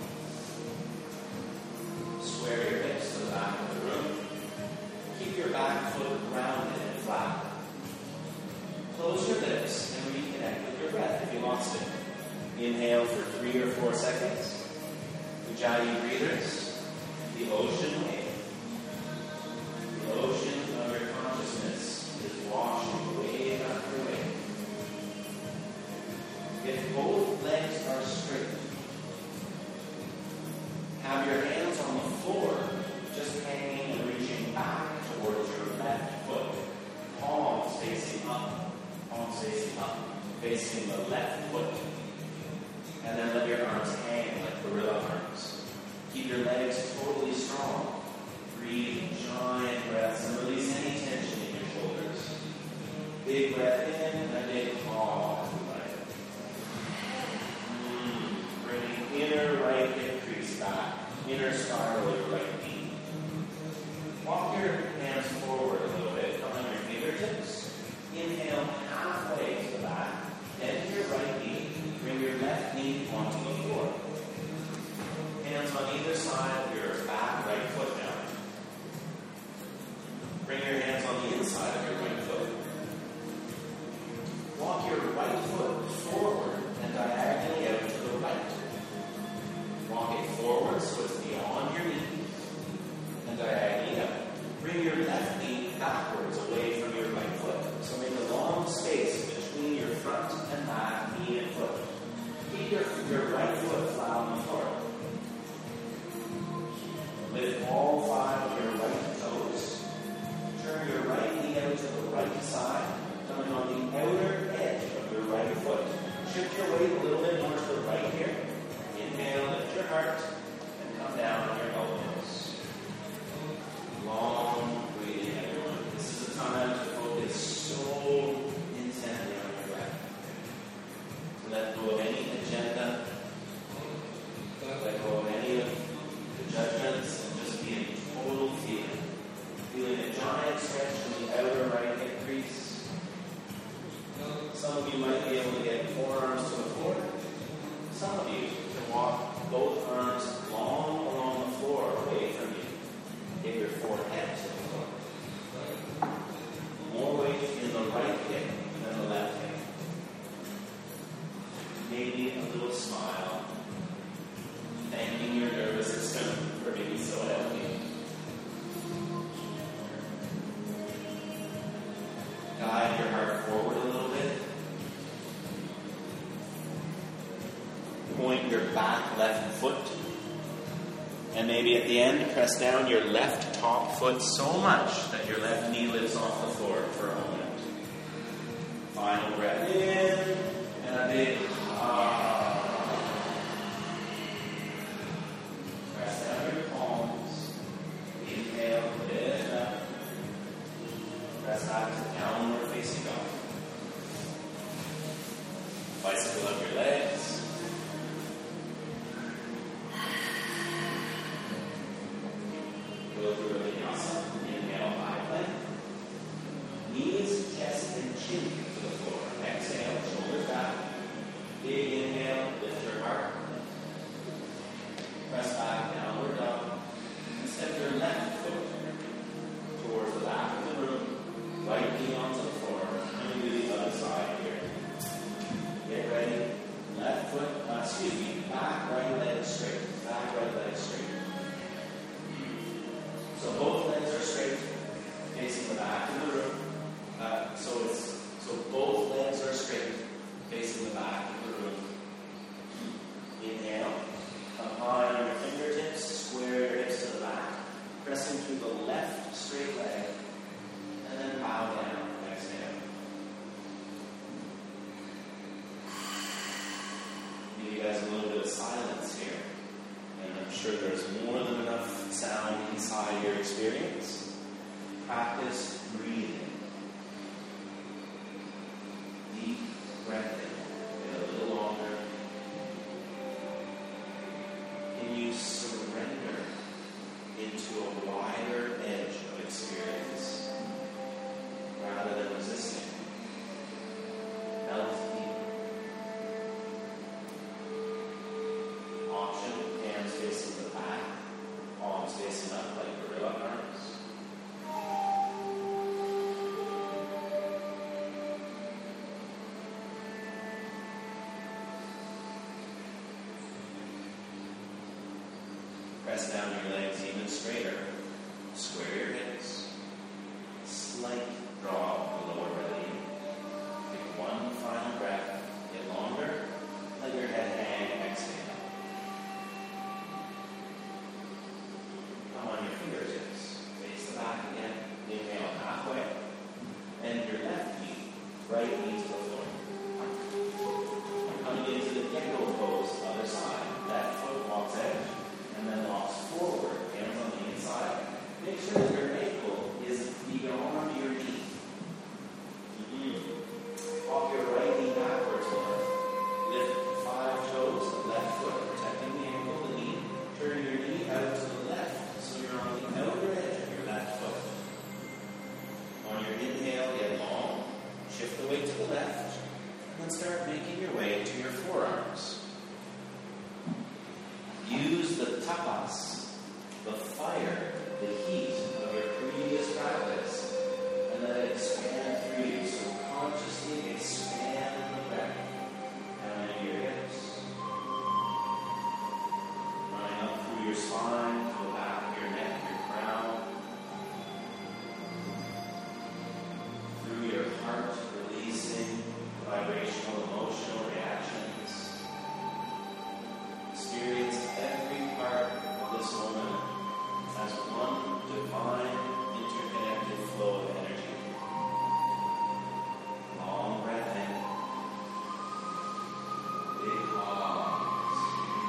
Square your hips to the back of the room. Keep your back foot rounded and flat. Close your lips and reconnect with your breath if you lost it. Inhale for three or four seconds. Ujjayi breathers, the ocean wave. The ocean of your consciousness is washing wave after wave. If both legs are straight, have your hands on the floor, just hanging and reaching back towards your left foot. Palms facing up, palms facing up, facing the left foot. And then let your arms hang like gorilla arms. Keep your legs totally strong. Breathe giant breaths and release any tension in your shoulders. Big breath in and a big pause. Mm. Bringing inner right hip crease back. Inner spiral of your right knee. Walk your hands forward a little bit. Come on your fingertips. Inhale halfway to the back. Bend your right knee. Bring your left knee onto the floor. Hands on either side of your back right foot down. Bring your hands on the inside of your right foot. Walk your right foot forward and diagonally out to the right. Walk it forward so it's beyond your knees and diagonally out. Bring your left knee backwards away from your right foot. So make a long space between your front and back knee and foot. Keep your, your right foot flat on the floor. Lift all five of your right toes. Turn your right knee out to the right side, coming on the outer edge of your right foot. Shift your weight a little bit more to the right here. Inhale, lift your heart, and come down on your elbows. Long breathing, everyone. This is a time to focus so intently on your breath. To let go of any agenda, let go of any of the judgments, and just be in total feeling. Feeling a giant stretch from the outer right hip crease. Some of you might be able to get forearms to the floor. Some of you can walk both arms long along the floor away from you. Get your forehead to the floor. More weight in the right hip than the left hip. Maybe a little smile. Thanking your nervous system for being so healthy. Guide your heart forward a little bit. Point your back left foot. And maybe at the end, press down your left top foot so much that your left knee lifts off the floor for a moment. Final breath in, and a big ah. Press down your palms. Inhale, lift up. Press back to downward facing dog. Bicycle up your legs. Go through a vinyasa. Inhale, high plank. Knees, chest, and chin to the floor. Exhale, shoulders back. Big inhale, lift your heart. Press back, downward dog. And step your left foot towards the back of the room. Right knee onto the floor. And do the other side here. Get ready. Left foot, uh, excuse me, back right leg straight. Back right leg straight. So both legs are straight, facing the back of the room. Uh, so it's so both legs are straight, facing the back of the room. Inhale, come high on your fingertips, square your hips to the back, pressing through the left straight leg, and then bow down. Exhale. Give you guys a little bit of silence here. And I'm sure there's more than enough sound inside your experience. Practice breathing. Deep breath in. Get a little longer. Can you surrender into a wider edge of experience rather than resisting? Melt deep. Option. Hands facing the back, palms facing up like gorilla arms. Press down your legs even straighter. Square your hips. Slight draw of the lower belly. Take one final breath. Get longer. Let your head hang. Exhale. Come on your fingertips. Face the back again. Inhale halfway. Bend your left knee. Right knee to the floor. Coming into the gecko pose, other side. Left foot walks out. And then walks forward. Hands on the inside. Big and start making your way to your forearms. Use the tapas, the fire, the heat of your previous practice, and let it expand through you. So consciously expand the breath down into your hips, running up through your spine to the back of your neck, your crown, through your heart, releasing vibrational, emotional reactions. Experience every part of this moment as one divine, interconnected flow of energy. Long breath in. Big pause.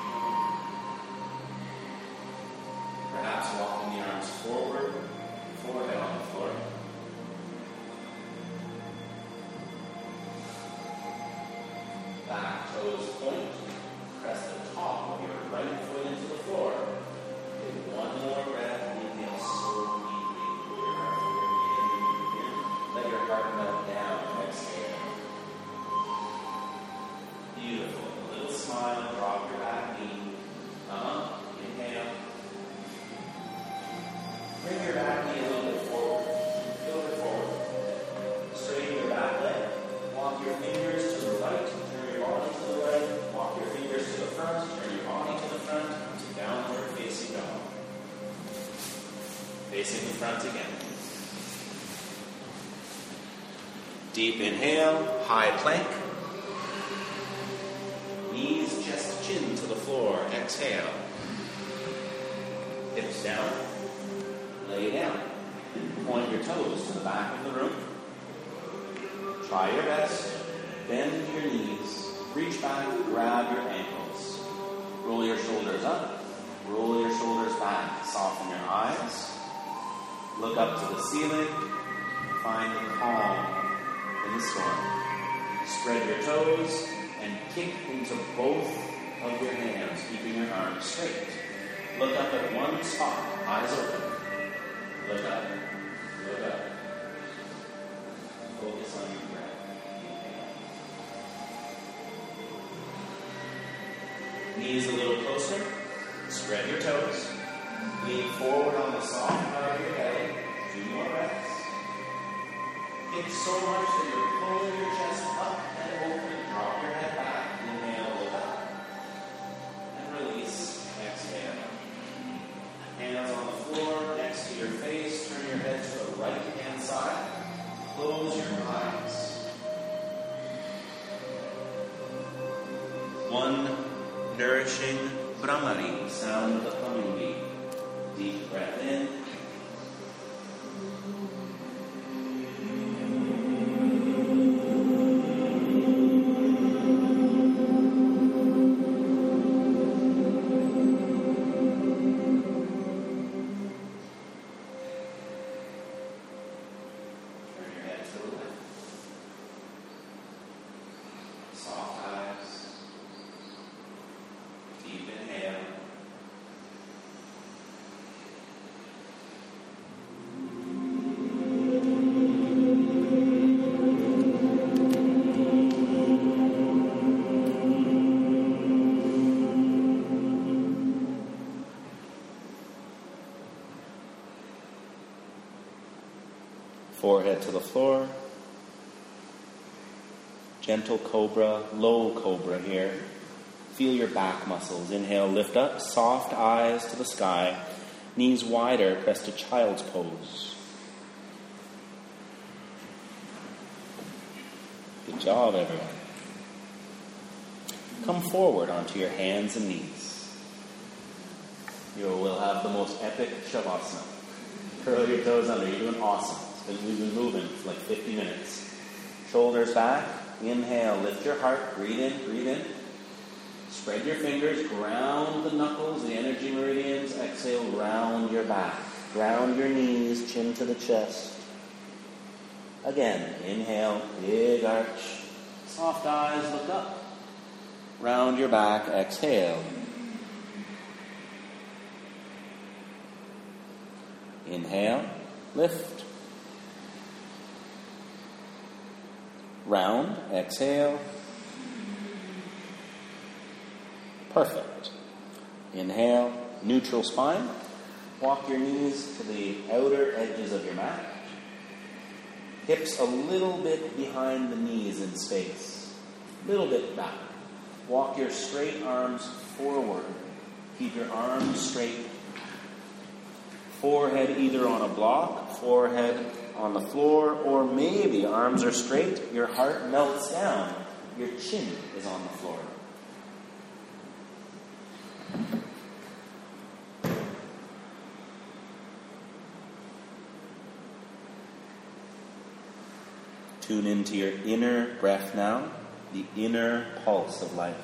Perhaps walking the arms forward, forehead on the floor. Back toes point. Press the top of your right foot into the floor. Take one more breath. Inhale so deeply. Pull your heart forward. In. Let your heart melt down. Exhale. Beautiful. A little smile. Drop your back knee. Uh-huh. Inhale. Bring your back knee a little bit forward. Feel it forward. Straighten your back leg. Walk your fingers to the right. Turn your body to the right. Walk your fingers to the front. Turn your body to the front. To downward facing dog. Facing the front again. Deep inhale. High plank. Knees, chest, chin to the floor. Exhale. Hips down. Lay down. Point your toes to the back of the room. Try your best. Bend your knees. Reach back. Grab your ankles. Roll your shoulders up. Roll your shoulders back. Soften your eyes. Look up to the ceiling. Find the calm in the storm. Spread your toes and kick into both of your hands, keeping your arms straight. Look up at one spot. Eyes open. Look up. Look up. Focus on your breath. Knees a little closer. Spread your toes. Lean forward on the soft part of your belly. Two more breaths. Kick so much that you're pulling your chest up and open. Drop your head back. Inhale, look up. And release. Exhale. Hands on the floor next to your face. Turn your head to the right hand side. Close your eyes. One nourishing Brahmari, sound of the humming bee. Deep breath in. Forehead to the floor. Gentle cobra, low cobra here. Feel your back muscles. Inhale, lift up. Soft eyes to the sky. Knees wider, press to child's pose. Good job, everyone. Come forward onto your hands and knees. You will have the most epic Shavasana. Curl your toes under. You're doing awesome. We've been moving for like fifty minutes. Shoulders back. Inhale, lift your heart. Breathe in, breathe in. Spread your fingers. Ground the knuckles, the energy meridians. Exhale, round your back. Ground your knees, chin to the chest. Again, inhale, big arch. Soft eyes, look up. Round your back, exhale. Inhale, lift. Round, exhale. Perfect. Inhale, neutral spine. Walk your knees to the outer edges of your mat. Hips a little bit behind the knees in space. A little bit back. Walk your straight arms forward. Keep your arms straight. Forehead either on a block, forehead on the floor, or maybe arms are straight, your heart melts down, your chin is on the floor. Tune into your inner breath now, the inner pulse of life.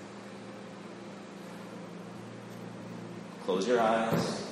Close your eyes.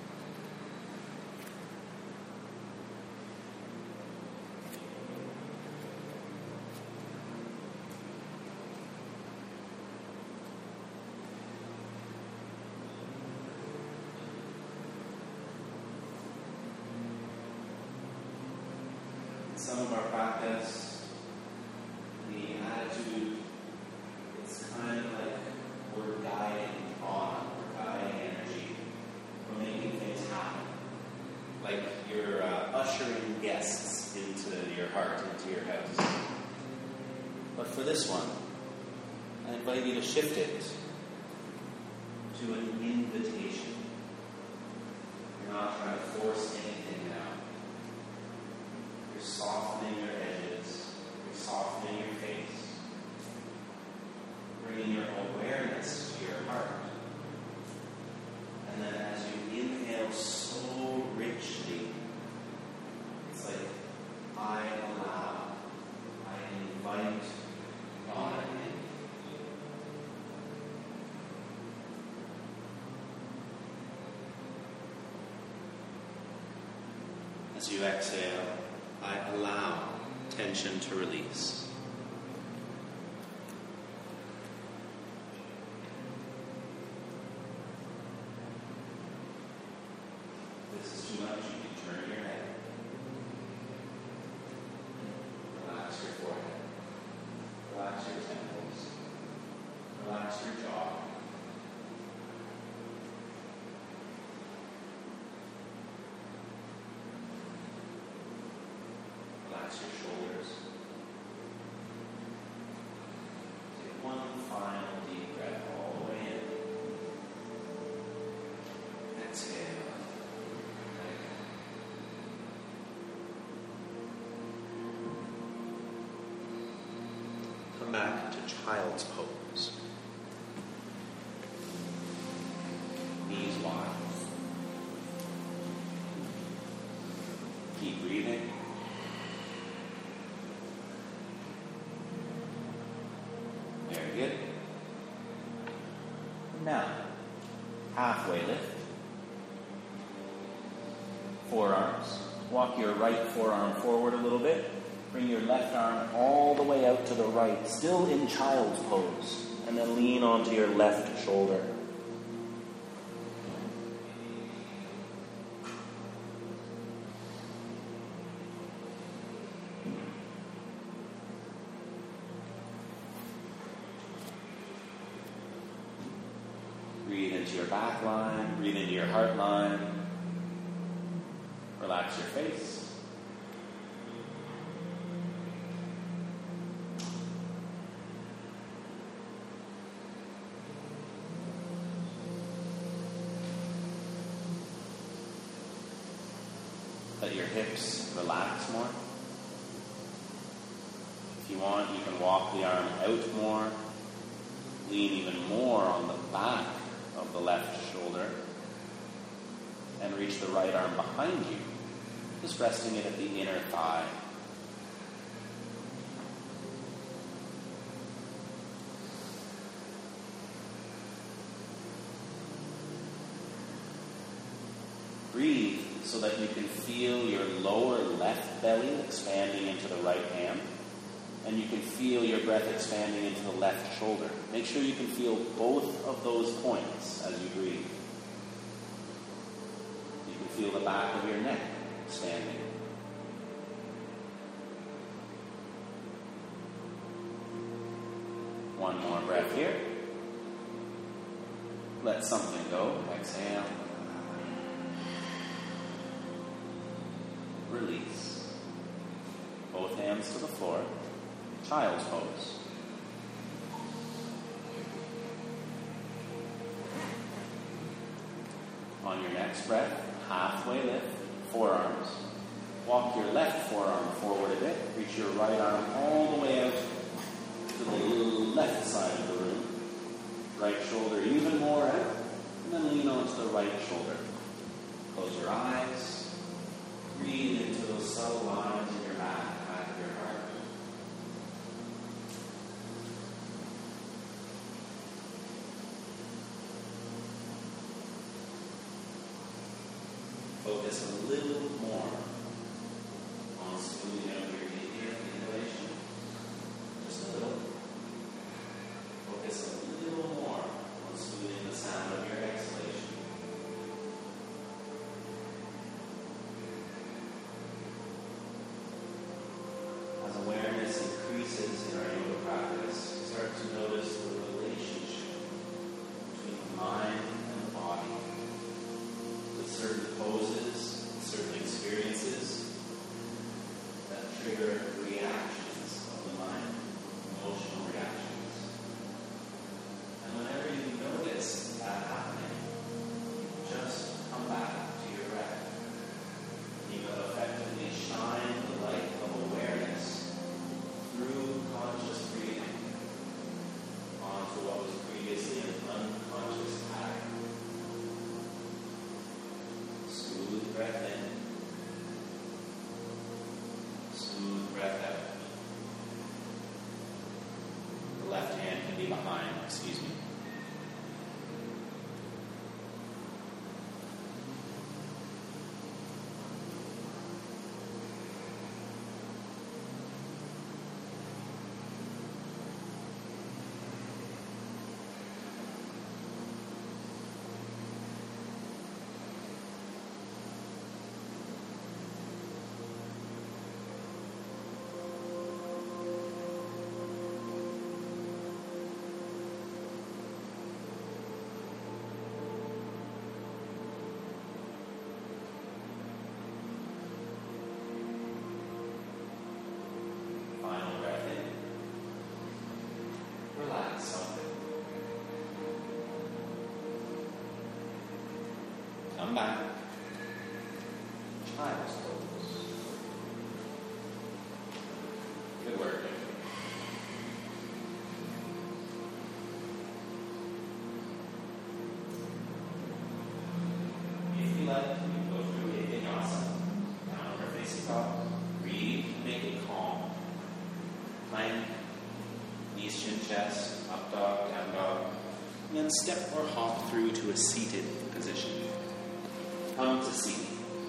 Some of our practice, the attitude, it's kind of like we're guiding on, we're guiding energy, we're making things happen. Like you're uh, ushering guests into your heart, into your house. But for this one, I invite you to shift it to an invitation. You're not trying to force anything now. You're softening your edges. You're softening your face. Bringing your awareness to your heart. And then as you inhale so richly, it's like, I allow, I invite God in. As you exhale, I allow tension to release. If this is too much, you can turn your head. Relax your forehead. Relax your temples. Relax your jaw. Relax your shoulders. Take one final deep breath all the way in. Exhale. Come back to child's pose. Knees wide. Keep breathing. Very good. Now, halfway lift. Forearms. Walk your right forearm forward a little bit. Bring your left arm all the way out to the right, still in child's pose. And then lean onto your left shoulder. Breathe into your back line, breathe into your heart line. Relax your face. Let your hips relax more. If you want, you can walk the arm out more. Lean even more on the back of the left shoulder. And reach the right arm behind you, just resting it at the inner thigh. Breathe so that you can feel your lower left belly expanding into the right hand, and you can feel your breath expanding into the left shoulder. Make sure you can feel both of those points as you breathe. You can feel the back of your neck expanding. One more breath here. Let something go. Exhale. Release. Both hands to the floor. Child's pose. On your next breath, halfway lift, forearms. Walk your left forearm forward a bit. Reach your right arm all the way out to the left side of the room. Right shoulder even more out. And then lean onto the right shoulder. Close your eyes. Breathe into those subtle lines in your back, back of your heart. Focus a little more on smoothing out your inhalation. Just a little. Focus a little more on smoothing the sound of your exhalation. As awareness increases in our yoga practice, you start to notice the relationship between the mind and the body. With certain poses, certain experiences that trigger reactions of the mind, emotional reactions. And whenever you notice that happening, just come back to your breath. You will effectively shine the light of awareness through conscious breathing onto what was previously an unconscious pattern. Smooth breath in. Smooth breath out. The left hand can be behind, excuse me. Final breath in. Relax something. Come back. Child's pose. Good work. If you like, you can go through a vinyasa. Down over facing top. Breathe, make it calm. Plank, knees, chin, chest, up dog, down dog, and then step or hop through to a seated position. Come to seat.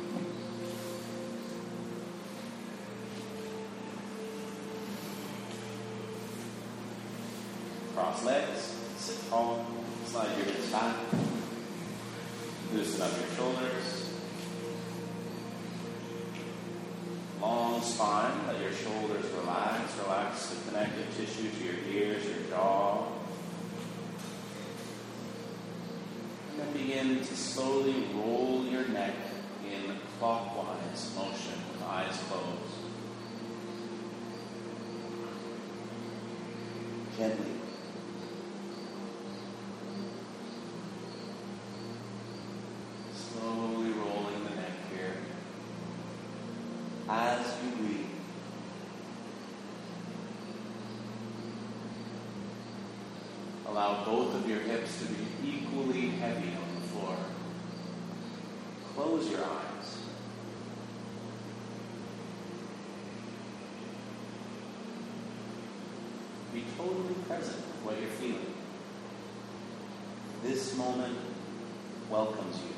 Cross legs, sit tall, slide your hips back, loosen up your shoulders. Long spine, let your shoulders relax. Relax the connective tissue to your ears, your jaw. And then begin to slowly roll your neck in clockwise motion with eyes closed. Gently. Slowly rolling the neck here. As you breathe, allow both of your hips to be equally heavy on the floor. Close your eyes. Be totally present with what you're feeling. This moment welcomes you.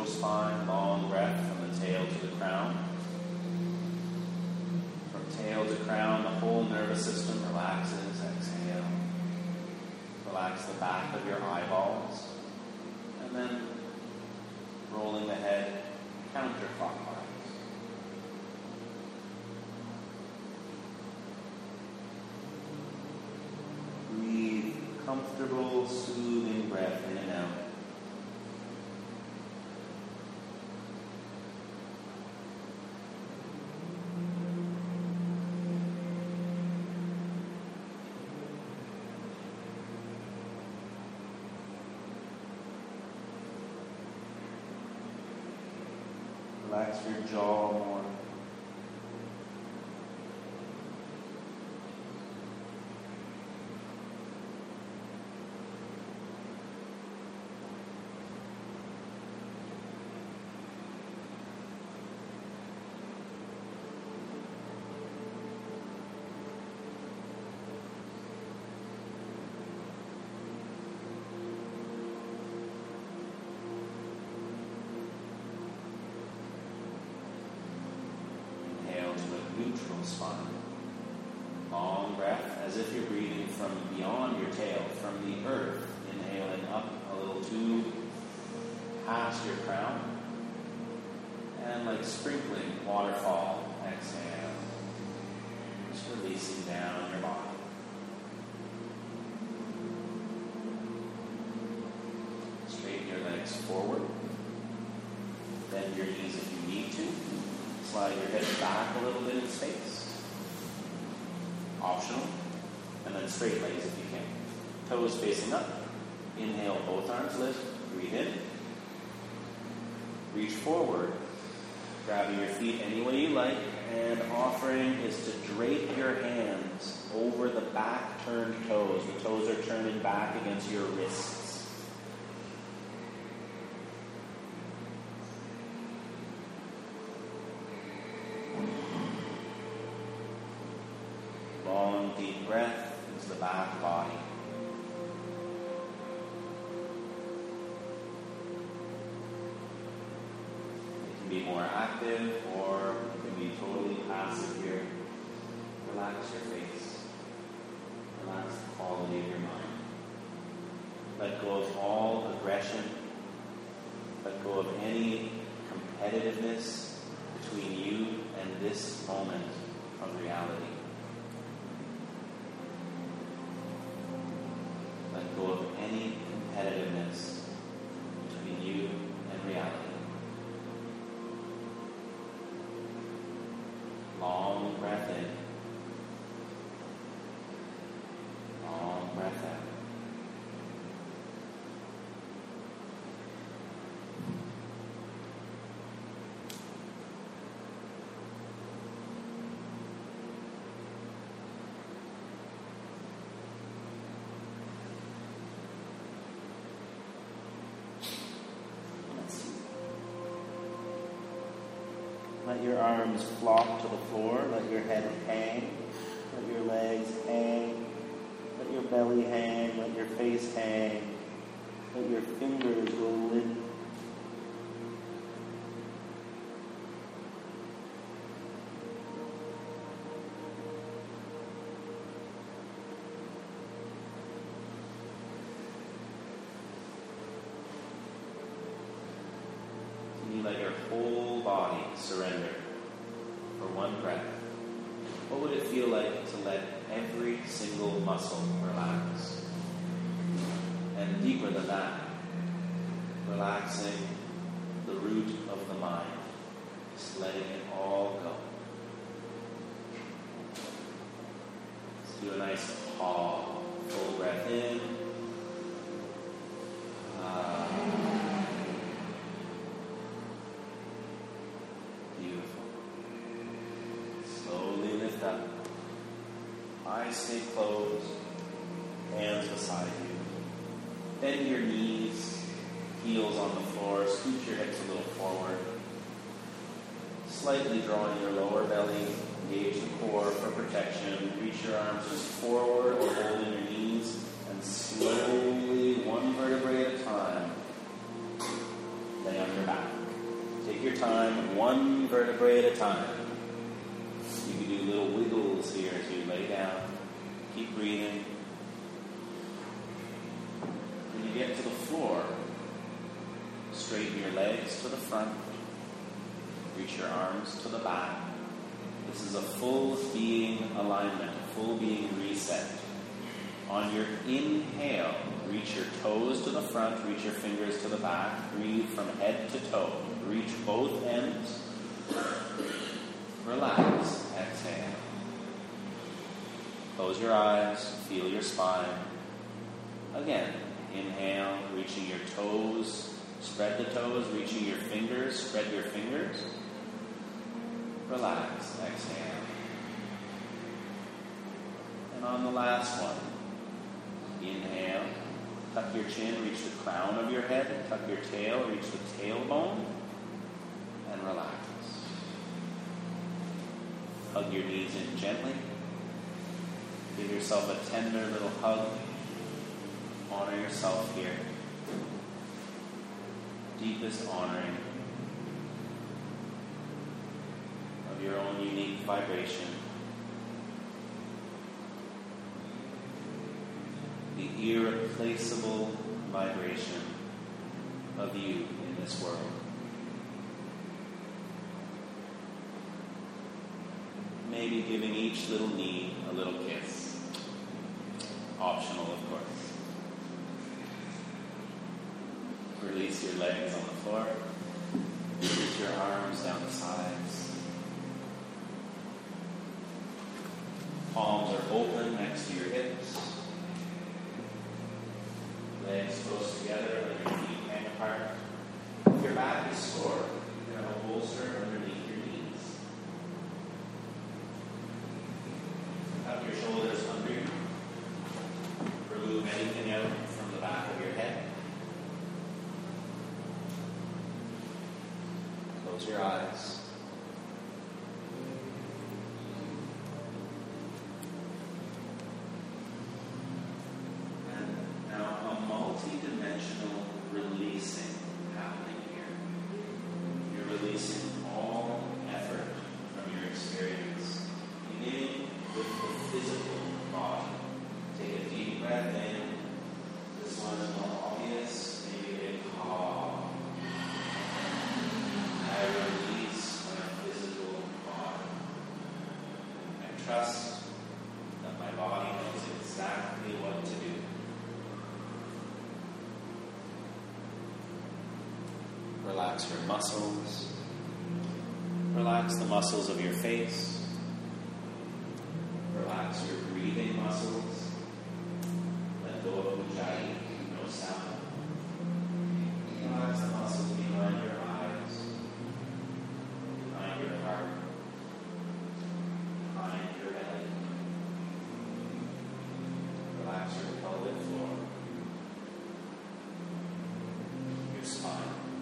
neutral spine, long breath from the tail to the crown. From tail to crown, the whole nervous system relaxes. Exhale. Relax the back of your eyeballs. And then rolling the head counterclockwise. Breathe comfortable, soothing breath in and out. Relax your jaw more. Neutral spine. Long breath as if you're breathing from beyond your tail, from the earth. Inhaling up a little tube past your crown. And like sprinkling waterfall, exhale. Just releasing down your body. Straighten your legs forward. Bend your knees if you need to. Slide your head back a little bit in space. Optional. And then straight legs if you can. Toes facing up. Inhale, both arms lift. Breathe in. Reach forward. Grabbing your feet any way you like. And offering is to drape your hands over the back turned toes. The toes are turning back against your wrists. Long, deep breath into the back body. It can be more active or it can be totally passive here. Relax your face. Relax the quality of your mind. Let go of all aggression. Let go of any competitiveness between you and this moment of reality. Let go of any competitiveness between you and reality. Long breath in. Long breath out. Let your arms flop to the floor. Let your head hang. Let your legs hang. Let your belly hang. Let your face hang. Let your fingers go limp. Can you let your whole body surrender for one breath? What would it feel like to let every single muscle relax? And deeper than that, relaxing the root of the mind, just letting it all go. Let's do a nice pause, full breath in. Uh, beautiful. Slowly lift up. Eyes stay closed. Hands beside you. Bend your knees, heels on the floor. Scoot your hips a little forward. Slightly drawing your lower belly. Engage the core for protection. Reach your arms just forward or holding your knees. And slowly, one vertebrae at a time, lay on your back. one vertebrae at a time. You can do little wiggles here as you lay down. Keep breathing. When you get to the floor, straighten your legs to the front. Reach your arms to the back. This is a full being alignment, a full being reset. On your inhale, reach your toes to the front, reach your fingers to the back. Breathe from head to toe. Reach both ends. Relax. Exhale. Close your eyes. Feel your spine. Again, inhale, reaching your toes. Spread the toes, reaching your fingers. Spread your fingers. Relax. Exhale. And on the last one, inhale. Tuck your chin, reach the crown of your head. Tuck your tail, reach the tailbone. And relax. Hug your knees in gently. Give yourself a tender little hug. Honor yourself here. Deepest honoring of your own unique vibration. The irreplaceable vibration of you in this world. Maybe giving each little knee a little kiss. Optional, of course. Release your legs on the floor. Reach your arms down the sides. Palms are open next to your hips. Legs close together, let your feet hang apart. If your back is sore, you have a bolster underneath your knees. Tuck your shoulders under you. Remove anything out from the back of your head. Close your eyes. And now a multi-dimensional releasing happening here. You're releasing all effort from your experience. Beginning with the physical body. Take a deep breath in. This one is more obvious. Maybe a big ah. I release my physical body. I trust that my body knows exactly what to do. Relax your muscles. Relax the muscles of your face. Relax your breathing muscles. Let go of ujjayi, no sound. Relax the muscles behind your eyes, behind your heart, behind your belly. Relax your pelvic floor, your spine.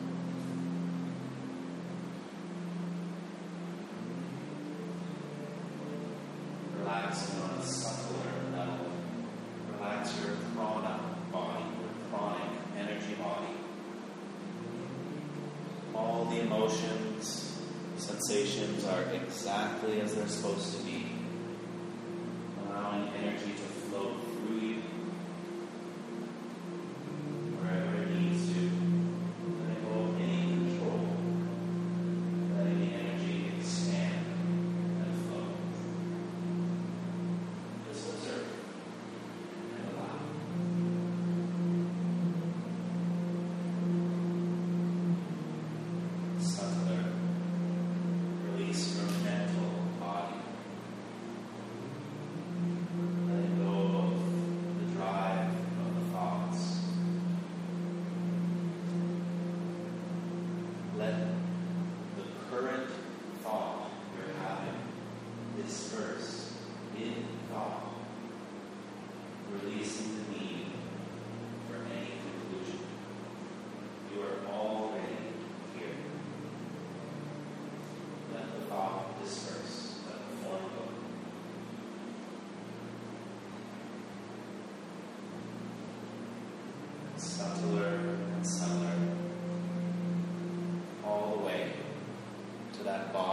Relaxing on a subtler level. Relax your prana body, your pranic energy body. All the emotions, sensations are exactly as they're supposed to be. Allowing energy to flow through you wherever it needs to. Letting go of any control. Letting the energy expand and flow. Just observe and allow. Subtler. Release your mental body. Letting go of the drive of the thoughts. Let the current thought you're having disperse in thought, releasing the need for any conclusion. You are already here. Let the thought disperse. Let the form go. Subtler and subtler, all the way to that body.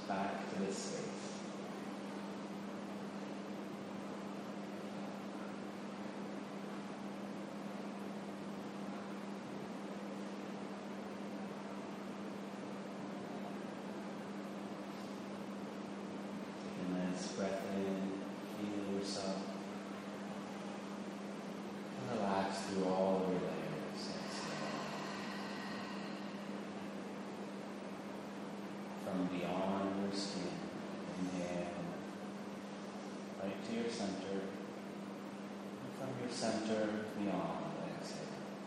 back to this space. Take a nice breath in, feel yourself. And relax through all of your layers. From beyond your skin, inhale, right to your center, and from your center, beyond, exhale.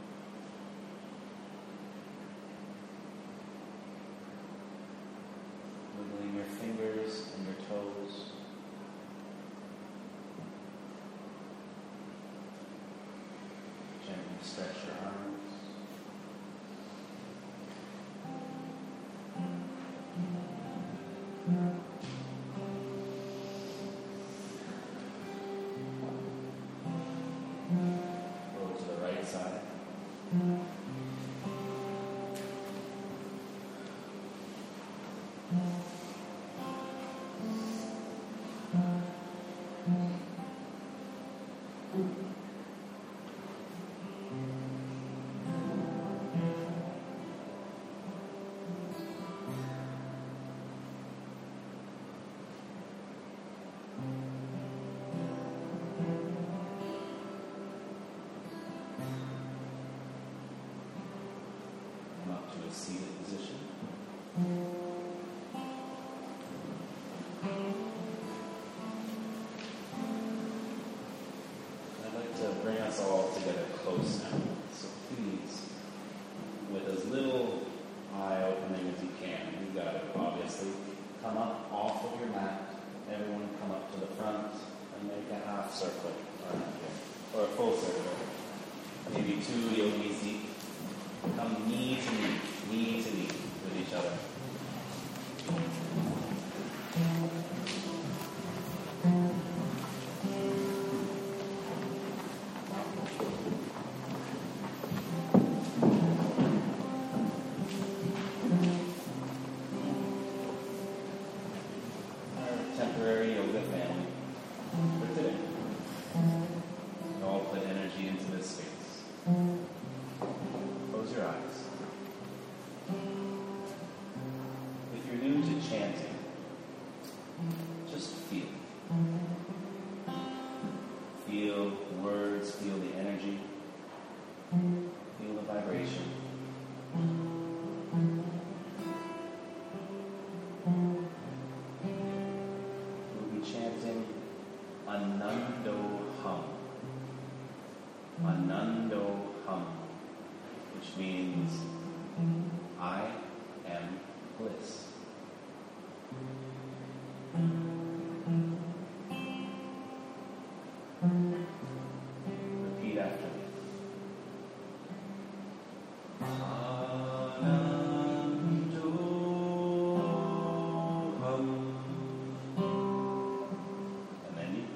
Wiggling your fingers and your toes. Gently stretch your arms. Go to the right side. Come up to a seated position. I'd like to bring us all together close now. So please, with as little eye opening as you can, you got it, obviously. Come up off of your mat. Everyone come up to the front and make a half circle around you, or a full circle. Maybe two yogis deep. Come knee to knee, knee to knee with each other. Our temporary yoga family for today. We all put energy into this space. Close your eyes. If you're new to chanting, just feel. Feel the words, feel the energy, feel the vibration. We'll be chanting Anando Hum. Anando Hum. Which means I am bliss. Repeat after me. Anando Hum. And then you.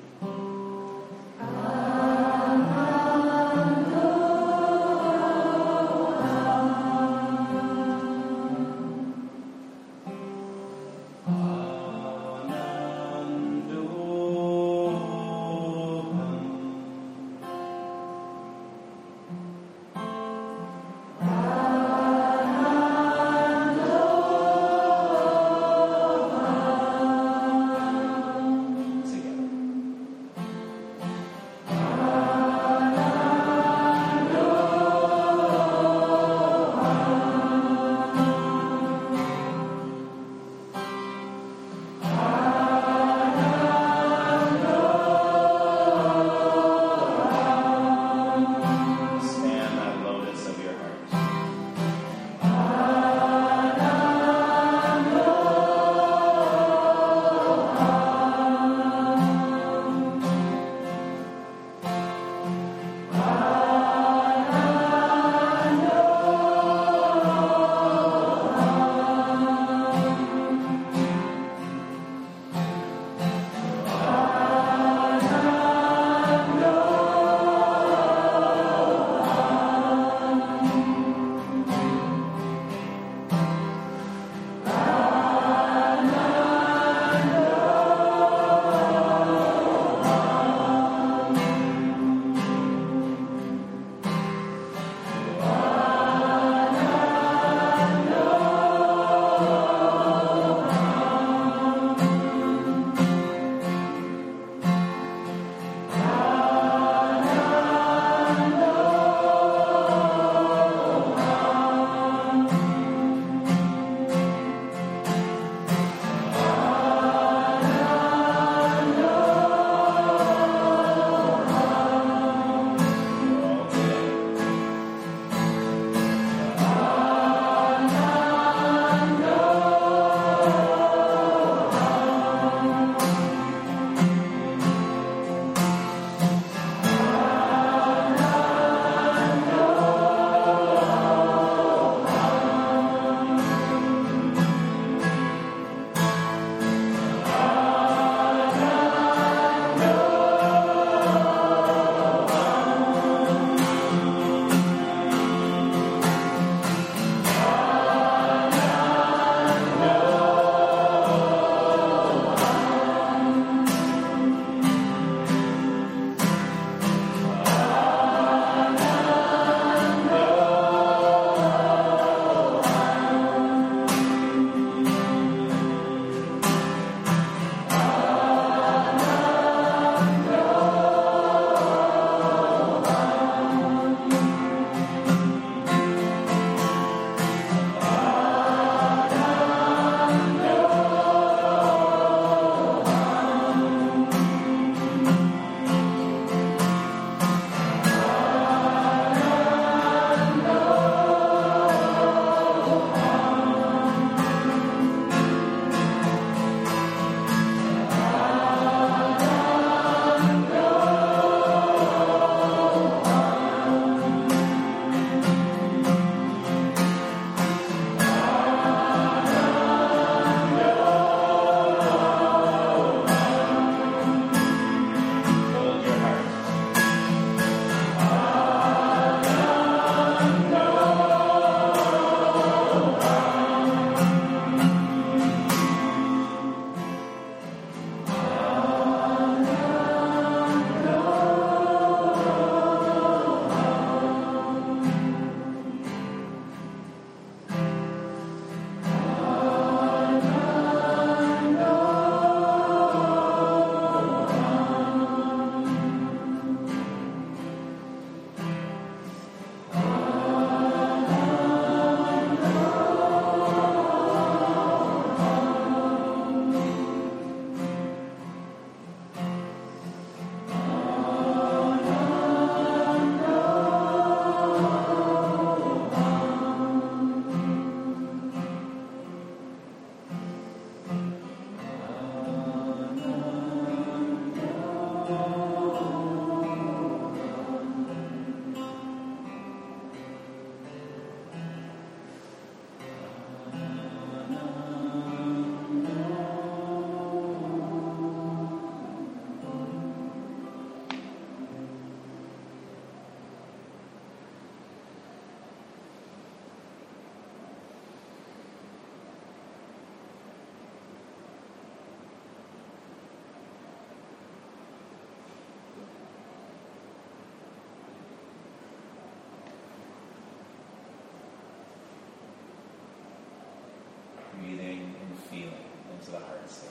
breathing and feeling into the heart space.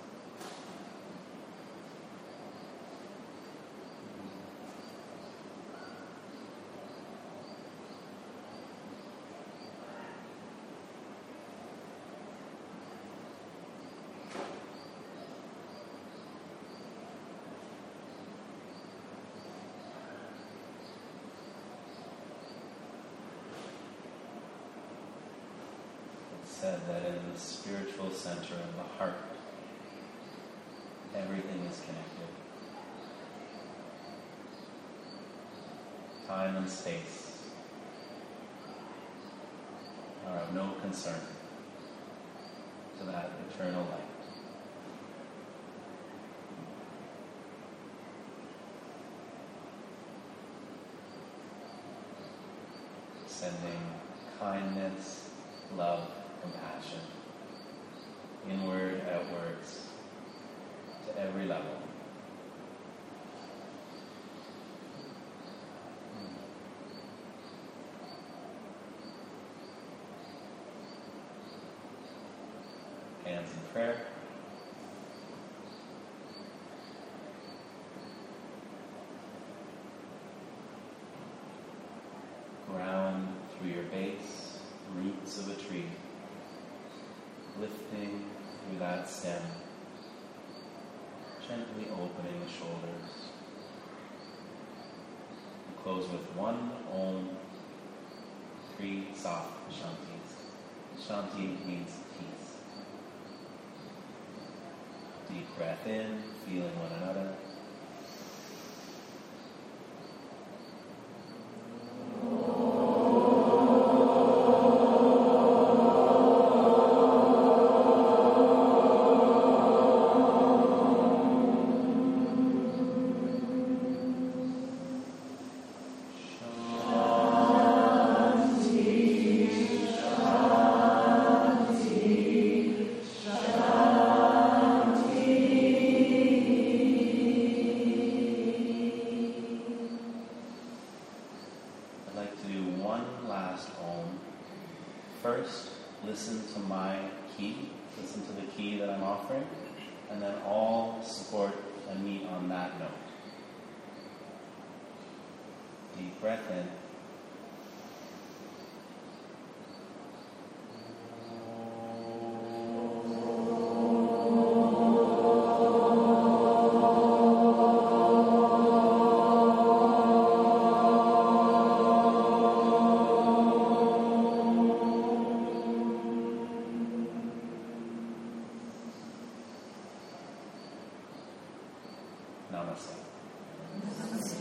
Said that in the spiritual center of the heart, everything is connected. Time and space are of no concern to that eternal light. Sending kindness, love, compassion, inward, outwards, to every level. Hands in prayer. Ground through your base, roots of a tree. Lifting through that stem, gently opening the shoulders. We close with one Om, three soft Shantis. Shanti means peace. Deep breath in, feeling one another. First, listen to my key, listen to the key that I'm offering, and then all support and meet on that note. Deep breath in. Namaste.